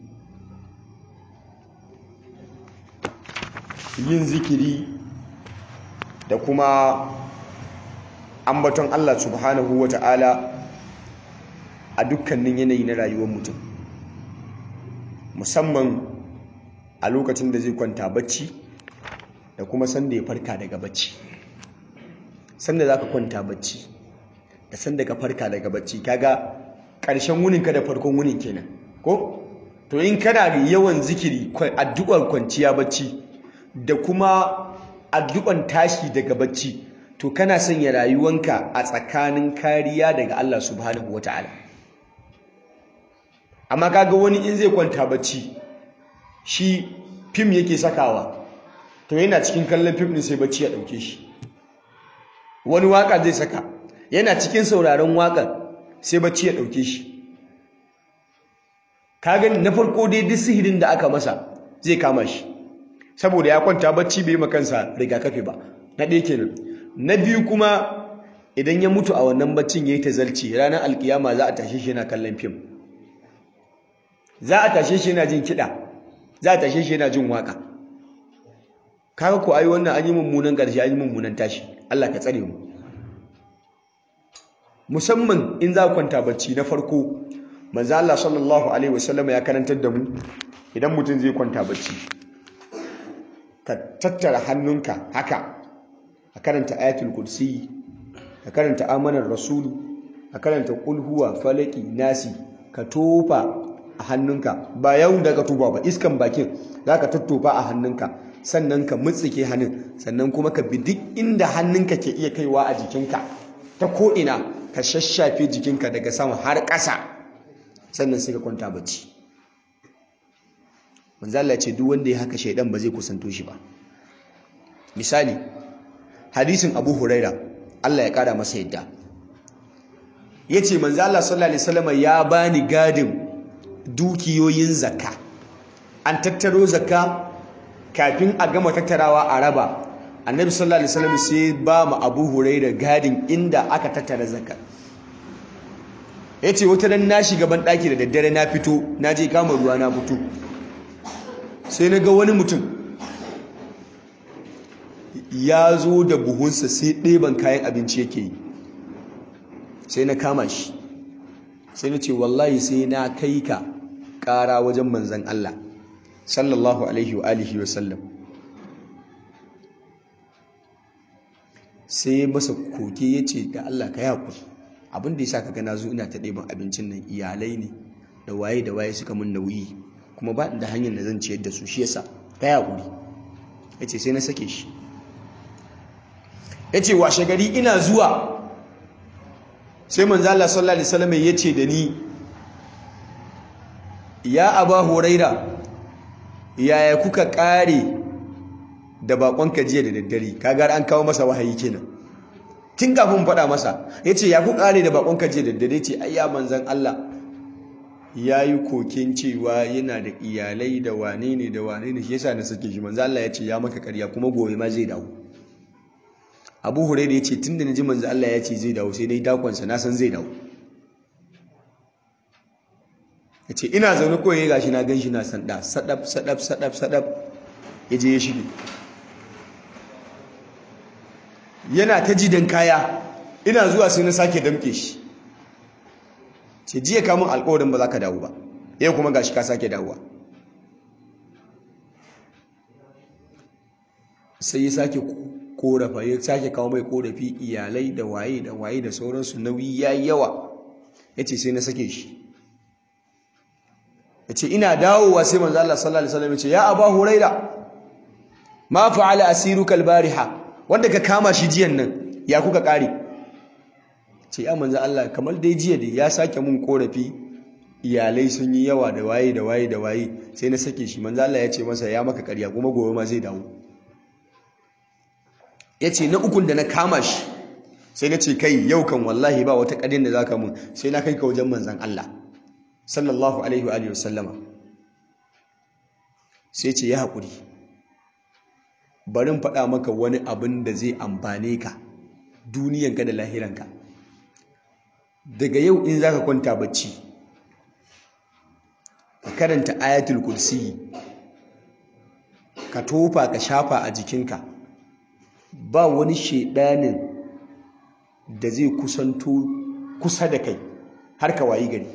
yin zikiri da kuma ambaton Allah subhanahu wata'ala a dukkanin yanayi na rayuwar mutum, musamman a lokacin da zai kwanta bacci da kuma sanda ya farka daga bacci. Sanda za ka kwanta bacci da sanda ka farka daga bacci, kaga ƙarshen wuninka da farkon wunin kenan ko? To in kana da yawan zikiri, addu'ar kwanciya bacci da kuma addu'ar tashi daga bacci, to kana sanya rayuwanka a tsakanin kariya daga Allah subhanahu wata'ala. Amma kaga wani in zai kwanta bacci shi fim yake sakawa, to yana cikin kallon fim din sai bacci ya dauke shi. Wani waka zai saka, yana cikin sauraron waƙar sai bacci ya dauke shi. Kaga na farko dai duk sihirin da aka masa zai kama shi, saboda ya kwanta bacci bai yi makansa rigakafi ba. Na ɗaya kenan. Na biyu kuma idan ya mutu a wannan baccin yayi tazalci, ranar alkiyama za a tashe shi yana kallon fim, za a tashe shi yana jin kiɗa, za a tashe shi yana jin waka. Kaga ko ai wannan an yi mummunan ƙarshe, an yi mummunan tashi. Allah ka tsare mu. Musamman in za ku kwanta bacci, na farko manzo Allah sallallahu alaihi wasallam ya karantar da mu idan mutum zai kwanta bacci, ka tattara hannunka haka, a karanta ayatul kursi, a karanta amanar rasulu, a karanta qul huwa falaki nasi, ka tofa a hannunka, ba yau da ka tuba ba, iskan bakin zaka tattofa a hannunka, sannan ka mutsike hannun, sannan kuma ka bi duk inda hannunka ke iya kaiwa a jikinka, ta ko ina ka shashafe jikinka daga sama har ƙasa, sannan sai ka kwanta bacci. manzo Allah ya ce duk wanda ya haka shaidan ba zai kusanto shi ba. Misali hadisin Abu Huraira, Allah ya kara masa yadda, yace manzo Allah sallallahu alaihi wasallam ya bani gadin dukiyoyin zakka. An tattaro zakka, kafin a gama tattarawa a raba, annabi sallallahu alaihi wasallam sai ba mu Abu Huraira gadin inda aka tattara zakka. Yace wata ran na shiga ban daki da daddare, na fito na je kama ruwa na fito, sai na ga wani mutum ya zo da buhunsa sai ɗeban kayan abinci yake yi. Sai na kama shi, sai na ce wallahi sai na kai ka ƙara wajen manzan Allah sallallahu alaihi wa alihi wa sallam. Sai masa koke ya ce da Allah ka yaku, abin da ya sa ka gana zo ina ta ɗeban abincin nan, iyalai ne da waye da waye suka mun nauyi, kuma ba da hanyar da zan ciyar da su, shi yasa ka yakuri. Ya ce sai na sake shi. Ya ce washe gari ina zuwa, sai manzo Allah sallallahu alaihi wasallam ya ce da ni, ya Aba Huraira, yaya kuka kare da bakonka jiya da daddare? Kaga an kawo masa wahayi kenan, tun kafin faɗa masa. Ya ce ya ku kare da bakonka jiya da daddare? Ce ayya manzon Allah ya yi kokin cewa yana da iyalai da wane ne da wane ne, shi yasa na sake shi. Manzo Allah ya ce ya maka ƙarya, kuma gobe ma zai dawo. Abu Hurairah ya ce tunda naji manzo Allah ya ce zai dawo, sai dai dakonsa na san zai dawo. Ya ce ina zaune ko ya gashi na ganshi na sanda sadab sadab sadab sadab, ya je ya shige. Yana ta jidan kaya, ina zuwa sai na sake damke shi. Ce jiya ka mun alƙawarin ba za ka dawo ba, yau kuma gashi ka sake dawowa. Sai ya sake korafa, ya sake kawo mai korafi, iyalai da waye da waye da sauransu, nauyi ya yi yawa. Ya ce sai na sake shi. Ya ce ina dawowa sai manzo Allah sallallahu alaihi wasallam ya ce ya Aba Huraira, ma fa'ala asiruka al-bariha, wanda ka kama shi jiyan nan ya kuka kare ce ya manzo Allah kamar dai jiya da ya sake mun korafi iyalai sun yi yawa da waye da waye da waye sai na sake shi manzo Allah ya ce masa ya maka ƙarya kuma gobe ma zai dawo yace na ukun da na kama shi sai na ce kai yau kan wallahi ba wata ƙarin da zaka mun sai na kai ka wajen manzon Allah sallallahu alaihi wa alihi wasallama sai ce ya haƙuri barin faɗa maka wani abin da zai amfane ka duniyanka da lahiranka daga yau in zaka kwanta bacci ka karanta ayatul kursi ka tofa ka shafa a jikinka ba wani shedanin da zai kusanto kusa da kai har ka wayi gari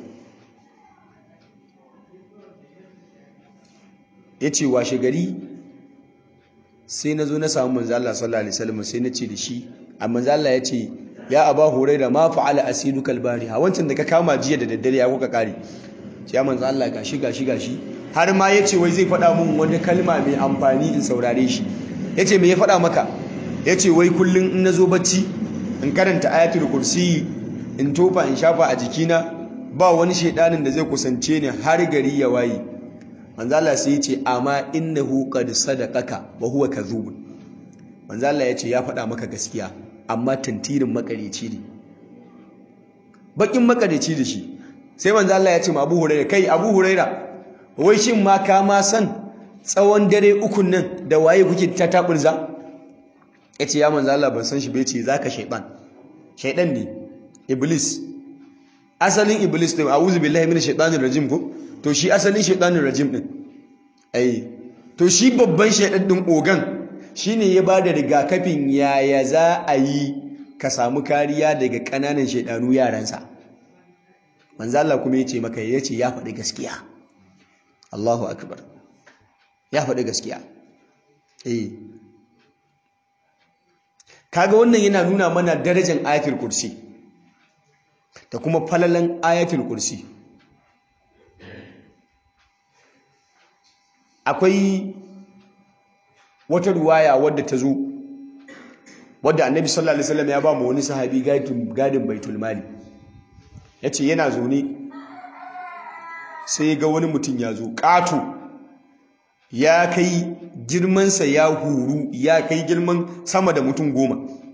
yace washe gari sai na zo na samu manzo Allah sallallahu alaihi wasallam sai na ce da shi amma manzo Allah ya ce ya aba huraira ma fa'ala asiduka albariha wancan da ka kama jiya da daddare ya kuka kare sai manzo Allah gashi gashi gashi har ma yace wai zai faɗa mun wani kalma mai amfani in saurare shi yace me ya faɗa maka yace wai kullun in nazo bacci in karanta ayatul kursi in tofa in shafa a jikina ba wani shedanin da zai kusance ni har gari ya waye manzo Allah sai yace amma innahu qad sadaqaka wa huwa kadhub manzo Allah yace ya faɗa maka gaskiya amma tantirin makareci ne bakin makareci da shi sai manzo Allah ya ce ma Abu Huraira kai Abu Huraira wai shin ma ka ma san tsawon dare ukun nan da waye kuke ta taburza yace ya manzo Allah ban san shi bai ce zaka shaytan shaydan ne iblis asalin iblis din a'udhu billahi minash shaitanir rajim ko to shi asalin shaitanir rajim din ai to shi babban shaydan din ogan shine ya bada rigakafin yaya za a yi ka samu kariya daga kananan shaidanu yaransa manzo Allah kuma yace maka yace ya faɗi gaskiya Allahu akbar ya faɗi gaskiya eh kaga wannan yana nuna mana darajar ayatul kursi da kuma falalan ayatul kursi akwai wata ruwaya wadda ta zo wadda annabi sallallahu alaihi wasallam ya ba mu wani sahabi gadin baitul mali yace yana zaune sai ga wani mutum ya zo ƙato ya kai girmansa ya huru ya kai girman sama da mutum goma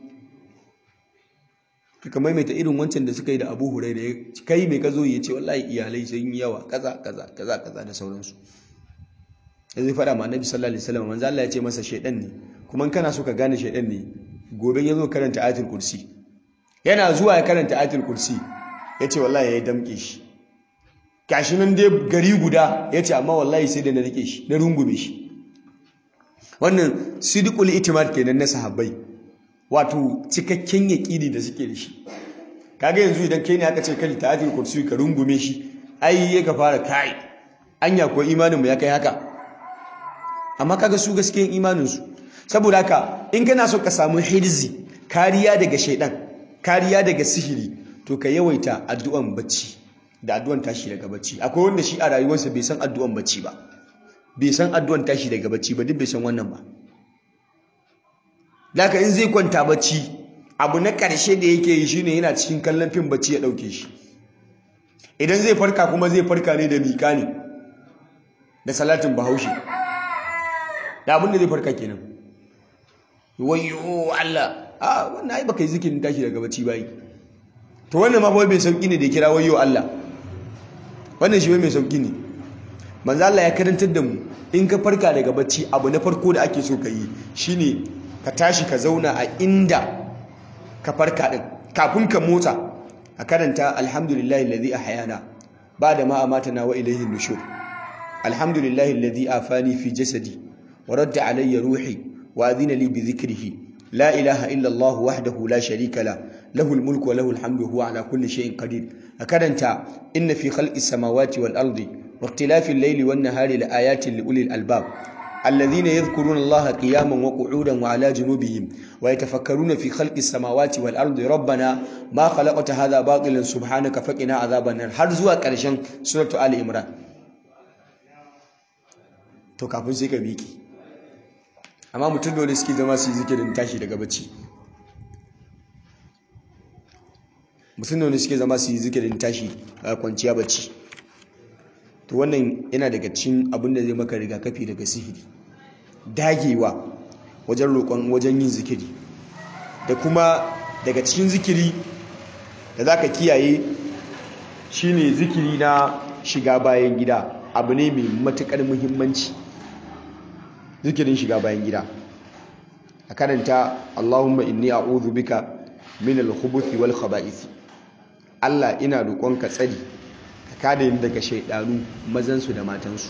kaka maimaita irin wancan da suka yi da Abu Hurairah kai mai ka zo ya ce wallahi iyalai sun yi yawa kaza kaza kaza kaza da sauransu zai faɗa ma annabi sallallahu alaihi wasallam manzo Allah ya ce masa shedan ne kuma kana so ka gane shedan ne gobe ya zo karanta ayatul kursi yana zuwa ya karanta ayatul kursi yace wallahi yayi damke shi gashi nan dai gari guda yace amma wallahi sai da na rike shi na rungume shi wannan sidqul itimad kenan na sahabbai wato cikakken yaqini da suke da shi kaga yanzu idan kai ne aka ce kai ta ayatul kursi ka rungume shi ai ya ka fara kai anya ko imanin mu ya kai haka amma kaga su gaskiyan imaninsu saboda haka in kana so ka samu hirzi kariya daga shaidan kariya daga sihiri to ka yawaita addu'an bacci da addu'an tashi daga bacci akwai wanda shi a rayuwarsa bai san addu'an bacci ba bai san addu'an tashi daga bacci ba duk bai san wannan ba laka in zai kwanta bacci abu na karshe da yake yi shine yana cikin kallon fim bacci ya dauke shi idan zai farka kuma zai farka ne da miƙa ne da salatin bahaushe da abin da zai farka kenan wayyo Allah a wannan ai baka yi zikirin tashi daga bacci bai to wannan ma bai sauki ne da kira wayyo Allah wannan shi mai sauki ne manzo Allah ya karantar da mu in ka farka daga bacci abu na farko da ake so ka yi shine ka tashi ka zauna a inda ka farka din kafin ka motsa a karanta alhamdulillahi alladhi ahyana ba'da ma amatana wa ilayhi nushur alhamdulillahi alladhi afani fi jasadi ورد علي روحي وأذن لي بذكره لا إله إلا الله وحده لا شريك له له الملك وله الحمد وهو على كل شيء قدير أكدنت إن في خلق السماوات والأرض واختلاف الليل والنهار لآيات لأولي الألباب الذين يذكرون الله قياما وقعودا وعلى جنوبهم ويتفكرون في خلق السماوات والأرض ربنا ما خلقت هذا باطلا سبحانك فقنا عذاب النار حرزوا كرشن سورة آل عمران to kafin sai ka biki amma mutum dole suke zama su yi zikirin tashi daga bacci mutum dole suke zama su yi zikirin tashi a kwanciya bacci to wannan yana daga cikin abin da zai maka rigakafi daga sihiri dagewa wajen roƙon wajen yin zikiri da kuma daga cikin zikiri da za ka kiyaye shine zikiri na shiga bayan gida abu ne mai matuƙar muhimmanci zikirin shiga bayan gida a karanta Allahumma inni a'udhu bika min al-khubuthi wal khaba'ith Allah ina roƙonka tsari ka kada ni daga shaidanu mazansu da matansu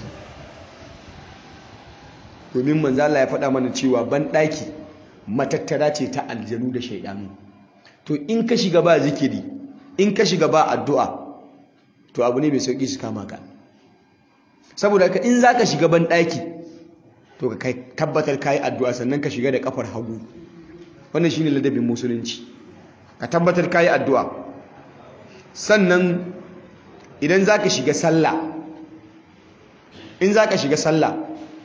domin manzo Allah ya faɗa mana cewa ban ɗaki matattara ce ta aljanu da shaidanu to in ka shiga ba zikiri in ka shiga ba addu'a to abu ne mai sauki su kama ka saboda ka in zaka shiga ban ɗaki to ka tabbatar kai addu'a sannan ka shiga da kafar hagu wannan shine ladabin musulunci ka tabbatar kai addu'a sannan idan zaka shiga sallah in zaka shiga sallah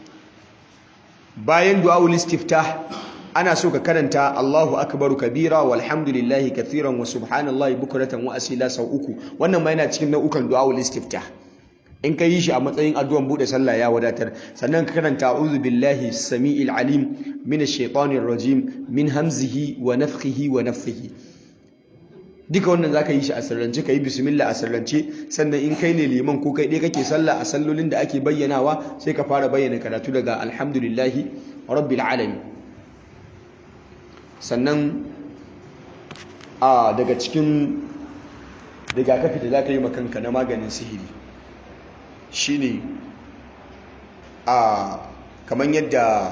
bayan du'aul istiftah ana so ka karanta Allahu akbaru kabira walhamdulillahi kathiran wa subhanallahi bukratan wa asila sau uku wannan ma yana cikin nau'ukan du'aul istiftah in ka yi shi a matsayin addu'an bude sallah ya wadatar sannan ka karanta a'udhu billahi samiil alim minash shaitanir rajim min hamzihi wa nafthihi wa nafthihi duka wannan zaka yi shi a sirrance ka yi bismillah a sirrance sannan in kai ne liman ko kai dai kake sallah a sallolin da ake bayyanawa sai ka fara bayyana karatu daga alhamdulillahi rabbil alamin sannan a daga cikin rigakafi da zaka yi makanka na maganin sihiri shine a kaman yadda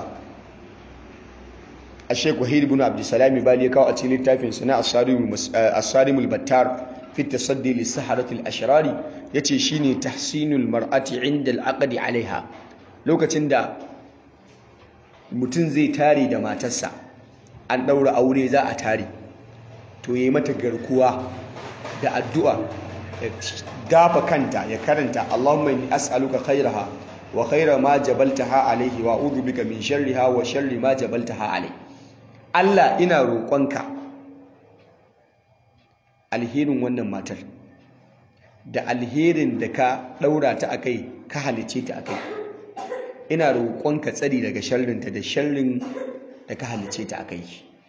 Sheikh Wahid ibn Abdulsalam Bali ya kawo a cikin littafin sa na As-Sarimul Battar fi tasaddi lis-saharati al-ashrari yace shine tahsinul mar'ati 'inda al-aqdi 'alayha lokacin da mutum zai tare da matarsa an daura aure za a tare to yayi mata garkuwa da addu'a dafa kanta ya karanta Allahumma inni as'aluka khairaha wa khaira ma jabaltaha alayhi wa a'udhu bika min sharriha wa sharri ma jabaltaha alayhi Allah ina roƙonka alherin wannan matar da alherin da ka daura ta akai ka halice ta akai ina roƙonka tsari daga sharrinta da sharrin da ka halice ta akai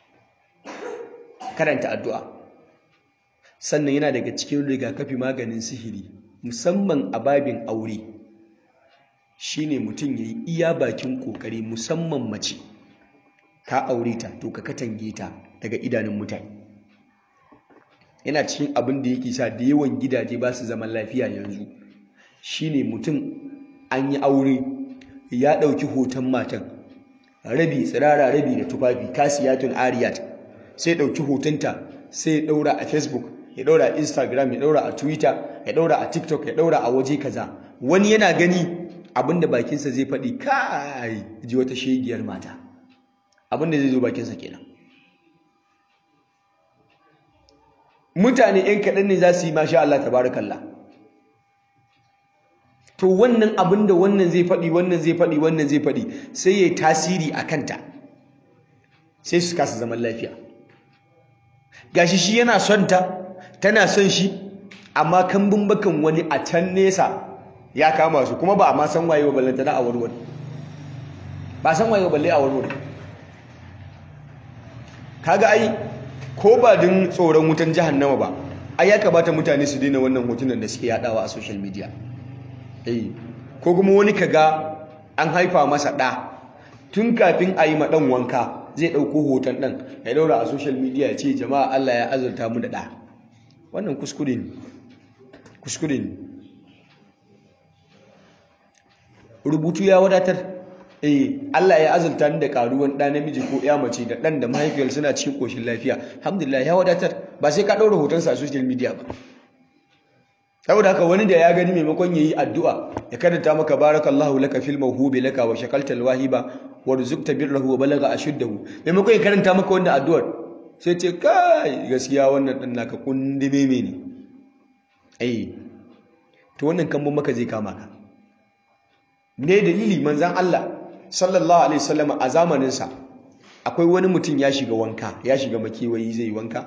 karanta addu'a sannan yana daga cikin rigakafi maganin sihiri musamman a babin aure shine mutum yayi iya bakin kokari musamman mace ka aure ta to ka katange ta daga idanun mutane yana cikin abin da yake sa da yawan gidaje ba su zaman lafiya yanzu shine mutum an yi aure ya ɗauki hoton matan rabi tsirara rabi da tufafi kasiyatun ariyat sai ɗauki hotonta sai ya ɗaura a Facebook ya ɗaura a Instagram ya ɗaura a Twitter ya ɗaura a TikTok ya ɗaura a waje kaza wani yana gani abinda bakinsa zai faɗi kai ji wata shegiyar mata abinda zai zo bakinsa kenan mutane ɗan kaɗan ne za su yi masha Allah tabarakallah to wannan abinda wannan zai faɗi wannan zai faɗi wannan zai faɗi sai ya yi tasiri a kanta sai su kasa zaman lafiya gashi shi yana son ta tana son shi amma kambun bakan wani a can nesa ya kama su kuma ba a ma san waye ba ballanta na a warware ba san waye ba balle a warware kaga ai ko ba din tsoron wutan jahannama ba ai ya kamata mutane su daina wannan hotunan da suke yadawa a social media eh ko kuma wani kaga an haifa masa da tun kafin a yi ma dan wanka zai dauko hoton dan ya daura a social media ya ce jama'a Allah ya azurta mu da da wannan kuskure ne kuskure ne rubutu ya wadatar eh Allah ya azurta ni da karuwan da namiji ko ya mace da dan da mahaifiyar suna cikin koshin lafiya alhamdulillah ya wadatar ba sai ka daura hoton sa a social media ba saboda haka wani da ya gani maimakon yayi addu'a ya karanta maka barakallahu laka fil mawhubi laka wa shakalta alwahiba warzuqta birrahu wa balagha ashuddahu maimakon ya karanta maka wannan addu'ar sai ce kai gaskiya wannan dan naka kundume me ne eh to wannan kan maka zai kama ka ne dalili manzon Allah sallallahu alaihi wasallam a zamaninsa akwai wani mutum ya shiga wanka ya shiga makewayi zai yi wanka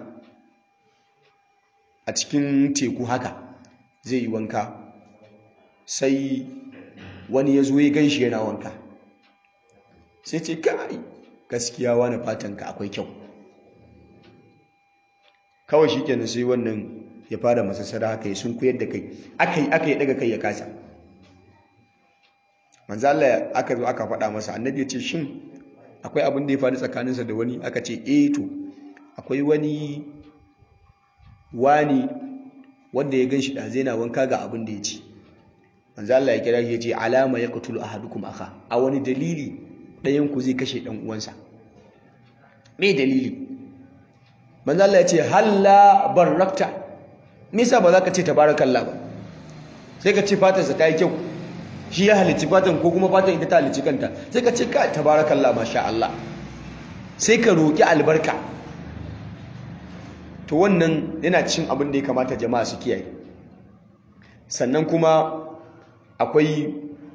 a cikin teku haka zai yi wanka sai wani ya zo ya gan shi yana wanka sai ce kai gaskiya wani fatanka akwai kyau kawai shi kenan sai wannan ya fara masassara haka ya sun koyar da kai aka yi aka yi daga kai ya kasa manzo Allah aka zo aka faɗa masa annabi ya ce shin akwai abin da ya faru tsakaninsa da wani aka ce eh to akwai wani wani wanda ya ganshi da zai na wanka ga abin da ya ce manzo Allah ya kira shi ya ce alama yaqtulu ahadukum akha a wani dalili ɗayan ku zai kashe dan uwansa me dalili manzo Allah ya ce halla barakta me yasa ba za ka ce tabarakallah ba sai ka ce fatarsa ta yi kyau shi ya halicci fatan ko kuma fatan ita ta halicci kanta sai ka ce ka tabarakallah masha Allah sai ka roki albarka to wannan yana cin abin da ya kamata jama'a su kiyaye sannan kuma akwai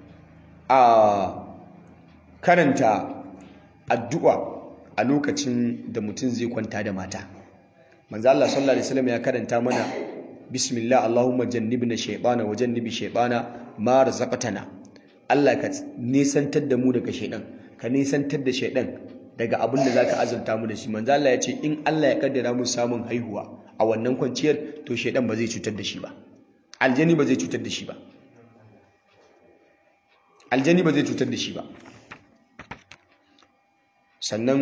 a karanta addu'a a lokacin da mutum zai kwanta da mata manzo Allah sallallahu alaihi wasallam ya karanta mana bismillah allahumma jannibna shaytana wa jannibi shaytana ma razaqtana Allah ka nisantar da mu daga shaydan ka nisantar da shaydan daga abin da zaka azurta mu da shi manzo Allah ya ce in Allah ya kaddara mu samun haihuwa a wannan kwanciyar to shaydan ba zai cutar da shi ba aljani ba zai cutar da shi ba aljani ba zai cutar da shi ba sannan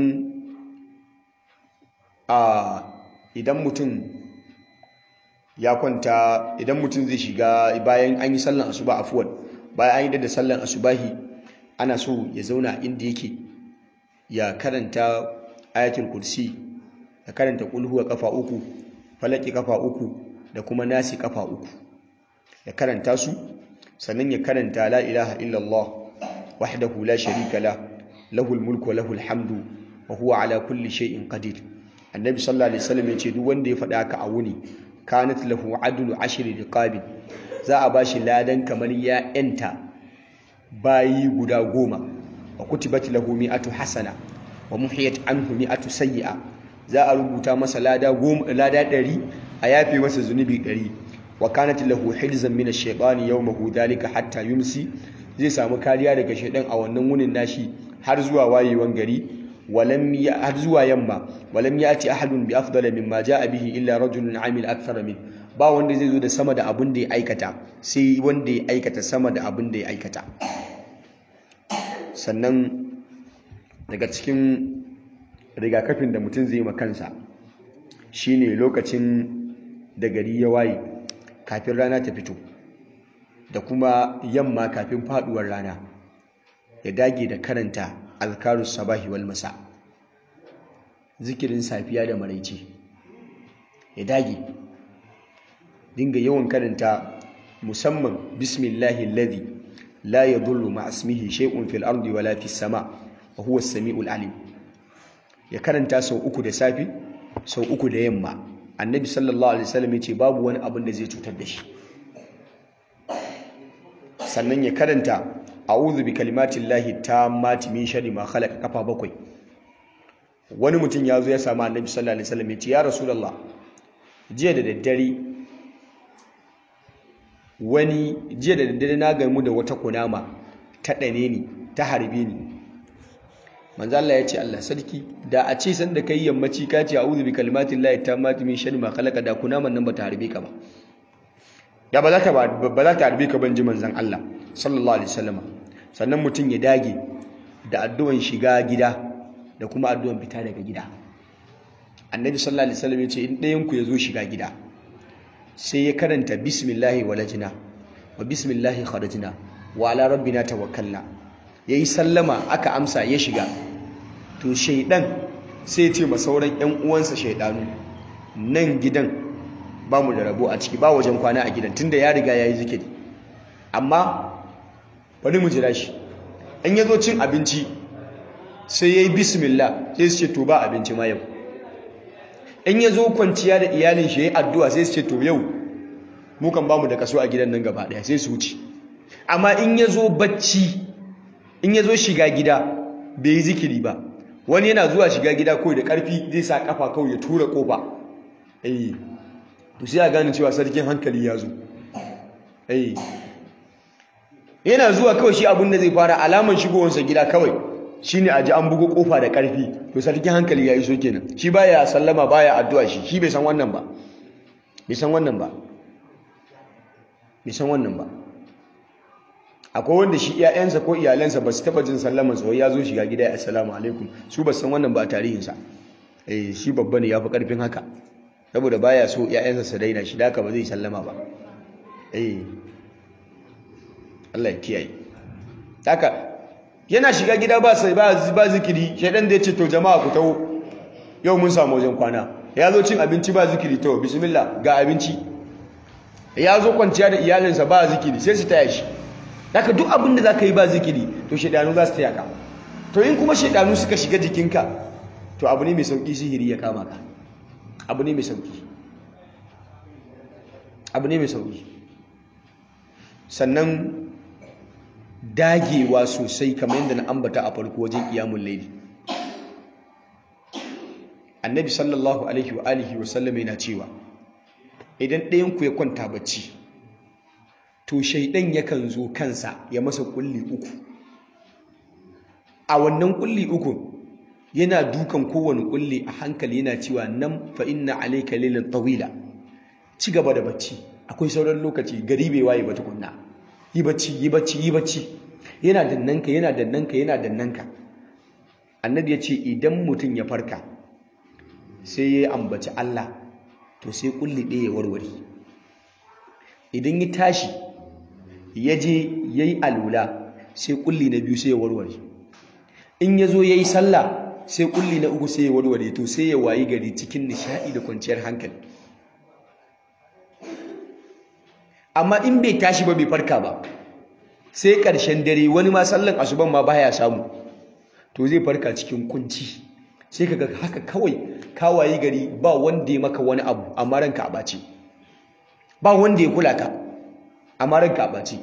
a idan mutum ya kwanta idan mutum zai shiga bayan an yi sallan asuba afuwan bayan an yi da sallan asubahi ana so ya zauna inda yake ya karanta ayatul kursi ya karanta qul huwa kafa uku falaki kafa uku da kuma nasi kafa uku ya karanta su sannan ya karanta la ilaha illallah wahdahu la sharika la lahul mulku wa lahul hamdu wa huwa ala kulli shay'in qadir annabi sallallahu alaihi wasallam ya ce duk wanda ya faɗa haka a wuni kanat lahu adlu ashri riqabi za a bashi ladan kamar ya enta bayi guda goma wa kutibat lahu mi'atu hasana wa muhiyat anhu mi'atu sayyi'a za a rubuta masa lada goma lada ɗari a yafe masa zunubi ɗari wa kanat lahu hilzan min ash-shaytani yawmahu dhalika hatta yumsi zai samu kariya daga shaydan a wannan wunin nashi har zuwa wayewan gari walam ya har zuwa yamma walam yati ahadun bi afdala mimma jaa bihi illa rajulun amil akthara min ba wanda zai zo da sama da abin da ya aikata sai wanda ya aikata sama da abin da ya aikata sannan daga cikin rigakafin da mutum zai ma kansa shine lokacin da gari ya waye kafin rana ta fito da kuma yamma kafin faduwar rana ya dage da karanta azkarus sabahi wal masa zikirin safiya da maraice ya dage dinga yawan karanta musamman bismillahi alladhi la yadullu ma ismihi shay'un fil ardi wala fis sama wa huwa as-sami'ul alim ya karanta sau uku da safi sau uku da yamma annabi sallallahu alaihi wasallam yace babu wani abin da zai cutar da shi sannan ya karanta a'udhu bi kalimatillahi tammati min sharri ma khalaqa kafa bakwai wani mutum ya zo ya samu annabi sallallahu alaihi wasallam yace ya rasulullah jiya da daddare wani jiya da daddare na gamu da wata kunama ta dane ni ta harbe ni manzo Allah ya ce Allah sarki da a ce san da kai yammaci ka ce a'udhu bi kalimatillahi tammati min sharri ma khalaqa da kunaman nan ba ta harbe ka ba ya ba za ta ba za ta harbe ka ban ji manzon Allah sallallahu alaihi wasallam sannan mutum ya dage da addu'an shiga gida da kuma addu'an fita daga gida annabi sallallahu alaihi wasallam ya ce in ɗayan ku ya zo shiga gida sai ya karanta bismillahi walajna wa bismillahi kharajna wa ala rabbina tawakkalna yayi sallama aka amsa ya shiga to shaydan sai ya ce ma sauran ƴan uwansa shaydanu nan gidan ba mu da rabo a ciki ba wajen kwana a gidan tunda ya riga yayi zikiri amma bari mu jira shi in yazo cin abinci sai yayi bismillah sai su ce to ba abinci ma yau in yazo kwanciya da iyalin shi yayi addu'a sai su ce to yau mu kan ba mu da kaso a gidan nan gaba daya sai su wuce amma in yazo bacci in ya zo shiga gida bai yi zikiri ba, wani yana zuwa shiga gida kawai da ƙarfi zai sa ƙafa kawai ya tura ƙofa, eh to sai a gane cewa sarkin hankali ya zo. eh yana zuwa kawai shi abin da zai fara alaman shigowarsa gida kawai shine a ji an bugo ƙofa da ƙarfi, to sarkin hankali ya iso kenan. Shi baya sallama baya addu'a, shi shi bai san wannan ba bai san wannan ba bai san wannan ba akwai wanda shi iyayensa ko iyalansa ba su taba jin sallaman sa wai ya zo shiga gida assalamu alaikum, su ba san wannan ba a tarihinsa. eh shi babba ne, ya fi karfin haka, saboda baya so iyayensa su daina shi, da haka ba zai sallama ba. eh Allah ya kiyaye. haka yana shiga gida ba sai ba ba zikiri, shedan da ya ce to jama'a ku taho yau mun samu wajen kwana. Ya zo cin abinci ba zikiri, to bismillah ga abinci. Ya zo kwanciya da iyalinsa ba zikiri, sai su taya shi. Haka duk abin da za ka yi ba zikiri, to shaidanu za su taya ka. To in kuma shaidanu suka shiga jikinka, to abu ne mai sauƙi sihiri ya kama ka. Abu ne mai sauƙi. Abu ne mai sauƙi. Sannan dagewa sosai kamar yadda na ambata a farko wajen qiyamul layli. Annabi sallallahu alaihi wa alihi wa sallam yana cewa idan ɗayan ku ya kwanta bacci, to shaidan yakan zo kansa ya masa kulli uku. A wannan kulli uku yana dukan kowane kulli a hankali yana cewa nan fa inna alayka laylan tawila, ci gaba da bacci, akwai sauran lokaci, gari bai waye ba tukunna, yi bacci yi bacci yi bacci. Yana dannanka yana dannanka yana dannanka. Annabi ya ce idan mutum ya farka sai ya ambaci Allah, to sai kulli ɗaya ya warware. Idan ya tashi ya je ya yi alula, sai kulli na biyu sai ya warware. In ya zo ya yi sallah, sai kulli na uku sai ya warware, to sai ya wayi gari cikin nishaɗi da kwanciyar hankali. Amma in bai tashi ba bai farka ba, sai ƙarshen dare, wani ma sallan asuban ma baya samu, to zai farka cikin kunci. Sai kaga haka kawai ka wayi gari ba wanda ya maka wani abu amma ranka a ɓace, ba wanda ya kula ka amma ranka a ɓace,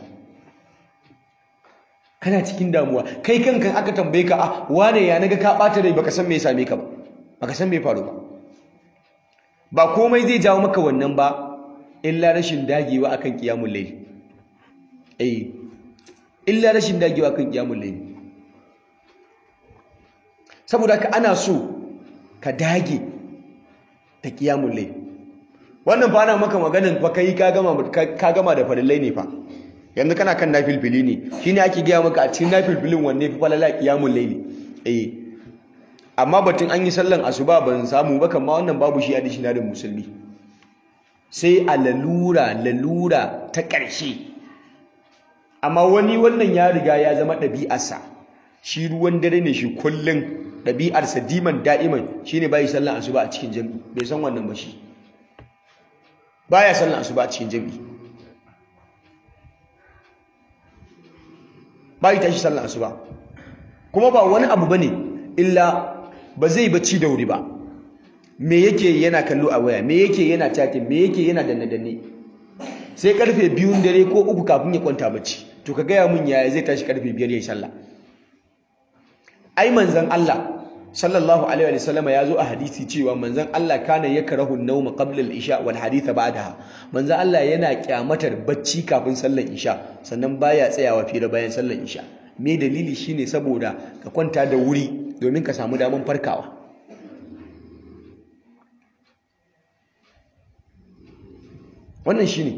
kana cikin damuwa. Kai kankan aka tambaye ka, ah wane ya naga ka ɓata rai, baka san me ya same ka ba, baka san me ya faru ba. Ba komai zai jawo maka wannan ba illa rashin dagewa akan qiyamul layl. eh illa rashin dagewa akan qiyamul layl. Saboda haka ana so ka dage da qiyamul layl. Wannan fa ana maka maganin fa kai ka gama ka gama da farillai ne fa, yanzu kana kan nafilfili ne, shine ake gaya maka a cikin nafilfilin wanne fi falala qiyamul layl. eh amma batun an yi sallan asuba ban samu ba, kamar wannan babu shi a dishinarin musulmi, sai a lalura lalura ta ƙarshe. Amma wani wannan ya riga ya zama ɗabi'arsa, shi ruwan dare ne, shi kullum ɗabi'arsa diman da'iman shine bai sallan asuba a cikin jami'i. Bai san wannan ba, shi baya sallan asuba a cikin jami'i, bai tashi sallan asuba. Kuma ba wani abu bane illa ba zai bacci da wuri ba. Me yake yana kallo a waya, me yake yana chatting, me yake yana danne danne, sai karfe biyun dare ko uku kafin ya kwanta bacci. To ka gaya mun yaya zai tashi karfe biyar yayin sallah? Ai manzon Allah sallallahu alaihi wa sallam ya zo a hadisi cewa manzon Allah kana yakrahu an-nawm qabla al-isha wal hadith ba'daha. Manzon Allah yana kyamatar bacci kafin sallar isha, sannan baya tsayawa fira bayan sallar isha. Me dalili? Shine saboda ka kwanta da wuri domin ka samu daman farkawa. Wannan shine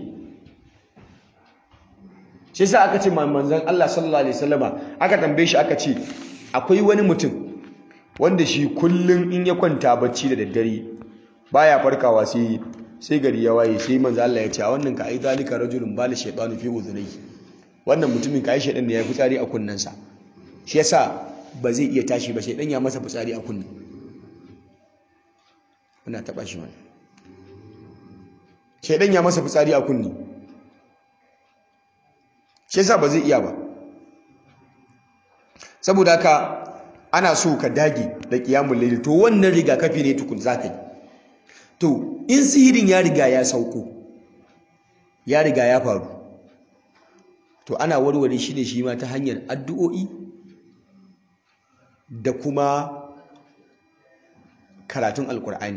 shi yasa aka ce manzon Allah sallallahu alaihi wasallama aka tambaye shi aka ce akwai wani mutum wanda shi kullum in ya kwanta bacci da daddare baya farkawa sai sai gari ya waye. Sai manzon Allah ya ce a wannan ka ai zalika rajulun bala shaytanu fi udhunayhi, wannan mutumin ka ai shaydan ne ya fitsari a kunnensa, shi yasa ba zai iya tashi ba, shaydan ya masa fitsari a kunne. Muna taba shi wannan, shaydan ya masa fitsari a kunne, shi yasa ba zai iya ba. Saboda haka ana so ka dage da qiyamul layl. To wannan rigakafi ne tukun zaka yi. To in sihirin ya riga ya sauko, ya riga ya faru, to ana warware shi ne shi ma ta hanyar addu'o'i da kuma karatun alkur'ani.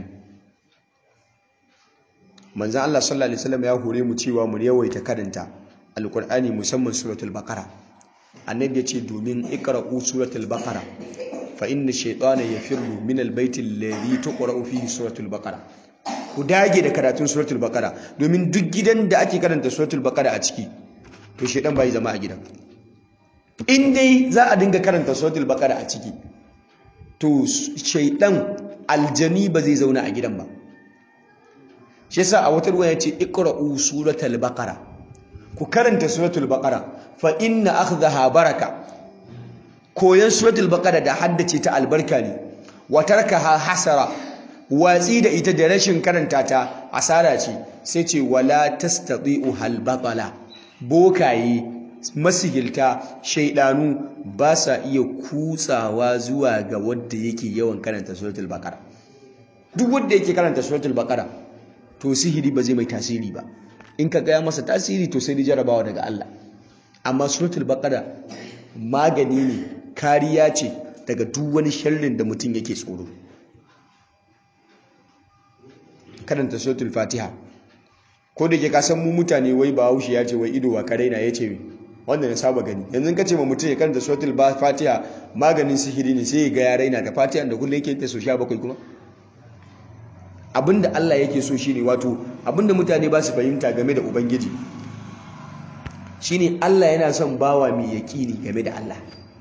Manzon Allah sallallahu alaihi wasallam ya hore mu cewa mu yawaita karanta alkur'ani musamman suratul baqara. Annabi ya ce domin iqra'u suratul baqara fa inna shaytana yafirru min albayti alladhi tuqra'u fihi suratul baqara. Ku dage da karatun suratul baqara domin duk gidan da ake karanta suratul baqara a ciki to shaytan bai zama a gidan. In dai za a dinga karanta suratul baqara a ciki to shaytan aljani ba zai zauna a gidan ba. Shi yasa a wata ruwaya yace iqra'u suratul baqara, ku karanta suratul baqara fa inna akhdaha baraka. Koyan suratul baqara da haddace ta albarka ne, wa tarkaha hasara, watsi da ita da rashin karanta ta asara ce. Sai ce wala tastati'u hal batala, bokaye masihilta shaidanu ba sa iya kutsawa zuwa ga wanda yake yawan karanta suratul baqara. Duk wanda yake karanta suratul baqara to sihiri ba zai mai tasiri ba. In ka gaya masa tasiri to sai da jarabawa daga Allah. Amma suratul baqara magani ne, kariya ce daga duk wani sharrin da mutum yake tsoro. Karanta suratul fatiha, ko da ke ka san mu mutane wai ba haushi ya ce wai ido wa karaina ya ce wanda na saba gani. Yanzu ka ce ma mutum ya karanta suratul fatiha maganin sihiri ne, sai ya ga ya raina da fatiha da kullum yake ta so sha bakwai kuma. Abinda Allah yake so shine, wato abinda mutane ba su fahimta game da ubangiji shine Allah yana son bawa mai yaƙini game da Allah.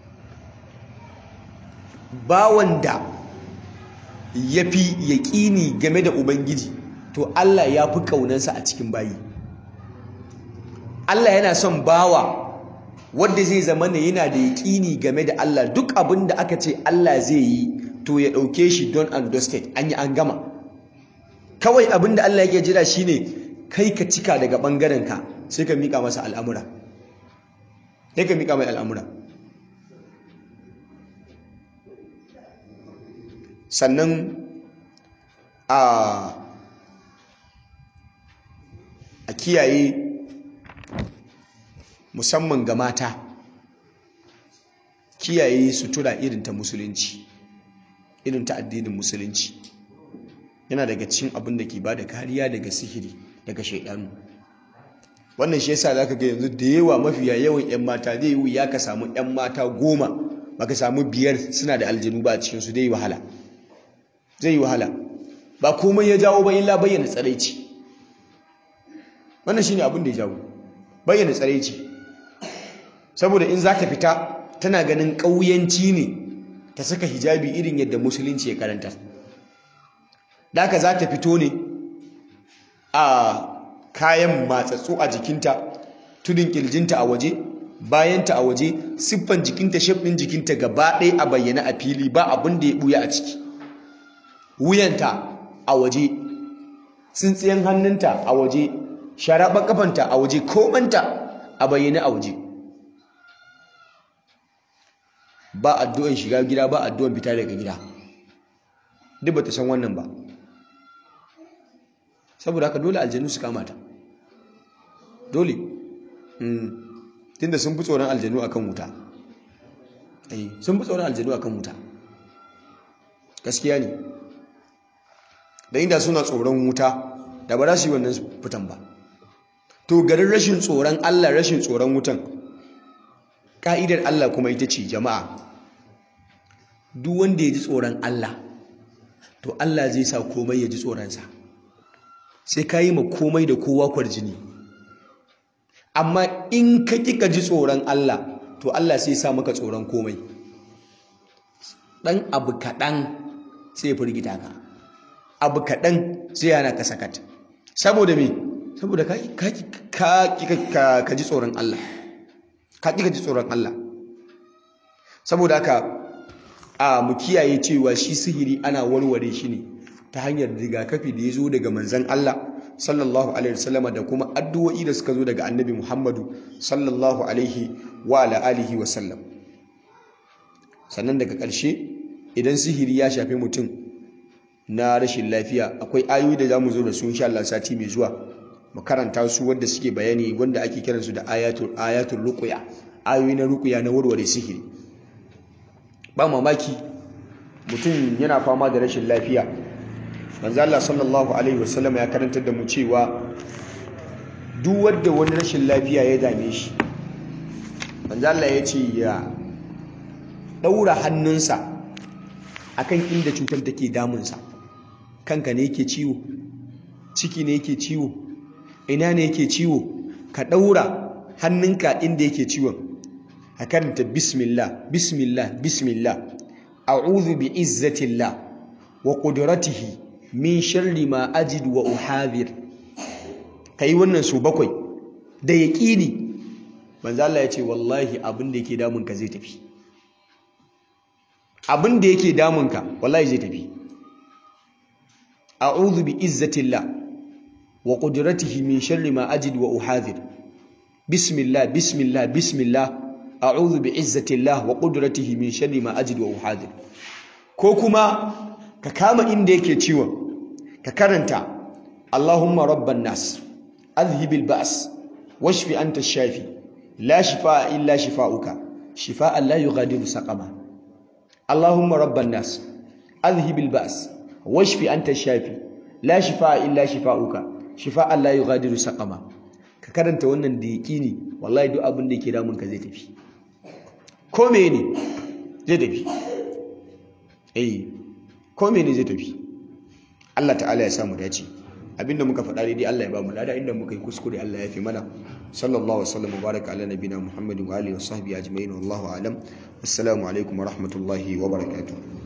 Bawan da yafi yaƙini game da ubangiji to Allah ya fi ƙaunansa a cikin bayi. Allah yana son bawa wanda zai zama ne yana da yaƙini game da Allah. Duk abinda aka ce Allah zai yi to ya ɗauke shi don and dusted, an yi an gama. Kawai abinda Allah yake jira shine kai ka cika daga ɓangarenka, sai ka miƙa masa al'amura, sai ka miƙa mai al'amura. Sannan a a kiyaye musamman ga mata, kiyaye sutura irin ta musulunci, irin ta addinin musulunci yana daga cikin abin da ke bada kariya daga sihiri, daga shaidanu. Wannan shi yasa zaka ga yanzu da yawa mafiya yawan ƴan mata zai yi wuya ka samu ƴan mata goma baka samu biyar suna da aljanu ba a cikin su. Zai yi wahala, zai yi wahala. Ba komai ya jawo ba illa bayyana tsaraici. Wannan shine abin da ya jawo, bayyana tsaraici. Saboda in za ta fita tana ganin ƙauyanci ne ta saka hijabi irin yadda musulunci ya karanta. Da haka za ta fito ne a kayan matsatsu a jikinta, tudun kirjinta a waje, bayanta a waje, siffan jikinta, shafin jikinta gaba ɗaya a bayyana a fili, ba abin da ya ɓuya a ciki. Wuyanta a waje, tsintsiyan hannunta a waje, sharaɓar kafanta a waje, komanta a bayyana a waje. Ba addu'an shiga gida, ba addu'an fita daga gida. Duk ba ta san wannan ba. Saboda haka dole aljanu su kama ta, dole. Tunda sun fi tsoron aljanu akan wuta, sun fi tsoron aljanu akan wuta, gaskiya ne. Da inda suna tsoron wuta da ba za su yi wannan fitan ba. To garin rashin tsoron Allah, rashin tsoron wutan, ka'idar Allah kuma ita ce jama'a, duk wanda ya ji tsoron Allah to Allah zai sa komai ya ji tsoronsa. Sai ka yi ma komai da kowa kwarjini. Amma in ka ƙi ka ji tsoron Allah to Allah sai sa maka tsoron komai. Ɗan abu kaɗan sai ya firgita ka, abu kaɗan sai yana ka sakat. Saboda me? Saboda ka ƙi ka ji tsoron Allah, ka ƙi ka ji tsoron Allah. Saboda haka a mu kiyaye cewa shi sihiri ana warware shi ne ta hanyar rigakafi da ya zo daga manzan Allah sallallahu alaihi wasallama da kuma addu'o'i da suka zo daga annabi Muhammadu sallallahu alaihi wa ala alihi wasallam. Sannan daga ƙarshe, idan sihiri ya shafi mutum na rashin lafiya, akwai ayoyi da zamu zo da su insha Allah sati mai zuwa mu karanta su, wanda suke bayani, wanda ake kiransu da ayatul ayatul ruqya, ayoyi na ruqya na warware sihiri. ba mamaki mutum yana fama da rashin lafiya. Manzo Allah sallallahu alaihi wasallam ya karantar da mu cewa duk wanda wani rashin lafiya ya dame shi, manzo Allah ya ce ya daura hannunsa akan inda cutar take damunsa. Kanka ne yake ciwo, ciki ne yake ciwo, ina ne yake ciwo, ka daura hannunka inda yake ciwon, a karanta bismillah bismillah bismillah a'udhu bi izzatillah wa qudratihi min sharri ma ajidu wa uhadhir. Kai wannan su bakwai da yaqini, manzo Allah ya ce wallahi abin da yake damunka zai tafi. Abin da yake damunka wallahi zai tafi. A'udhu bi izzatillah wa qudratihi min sharri ma ajidu wa uhadhir. Bismillah bismillah bismillah a'udhu bi izzatillah wa qudratihi min sharri ma ajidu wa uhadhir. Ko kuma ka kama inda yake ciwon, ka karanta Allahumma rabban nas adhhibil ba's washfi anta ash-shafi la shifaa illa shifaa'uka shifaa'an la yughadiru saqama. Allahumma rabban nas adhhibil ba's washfi anta ash-shafi la shifaa illa shifaa'uka shifaa'an la yughadiru saqama. Ka karanta wannan da yaqini, wallahi duk abin da yake damun ka zai tafi. Ko mene zai tafi. Eh ko mene zai tafi. Allah ta'ala ya samu dace. Abinda muka faɗa dai Allah ya ba mu lada, inda muka yi kuskure Allah ya fi mana. Sallallahu alaihi wasallam baraka ala nabina Muhammadin wa alihi wa sahbihi ajma'in, wallahu a'lam. Assalamu alaikum wa rahmatullahi wa barakatuh.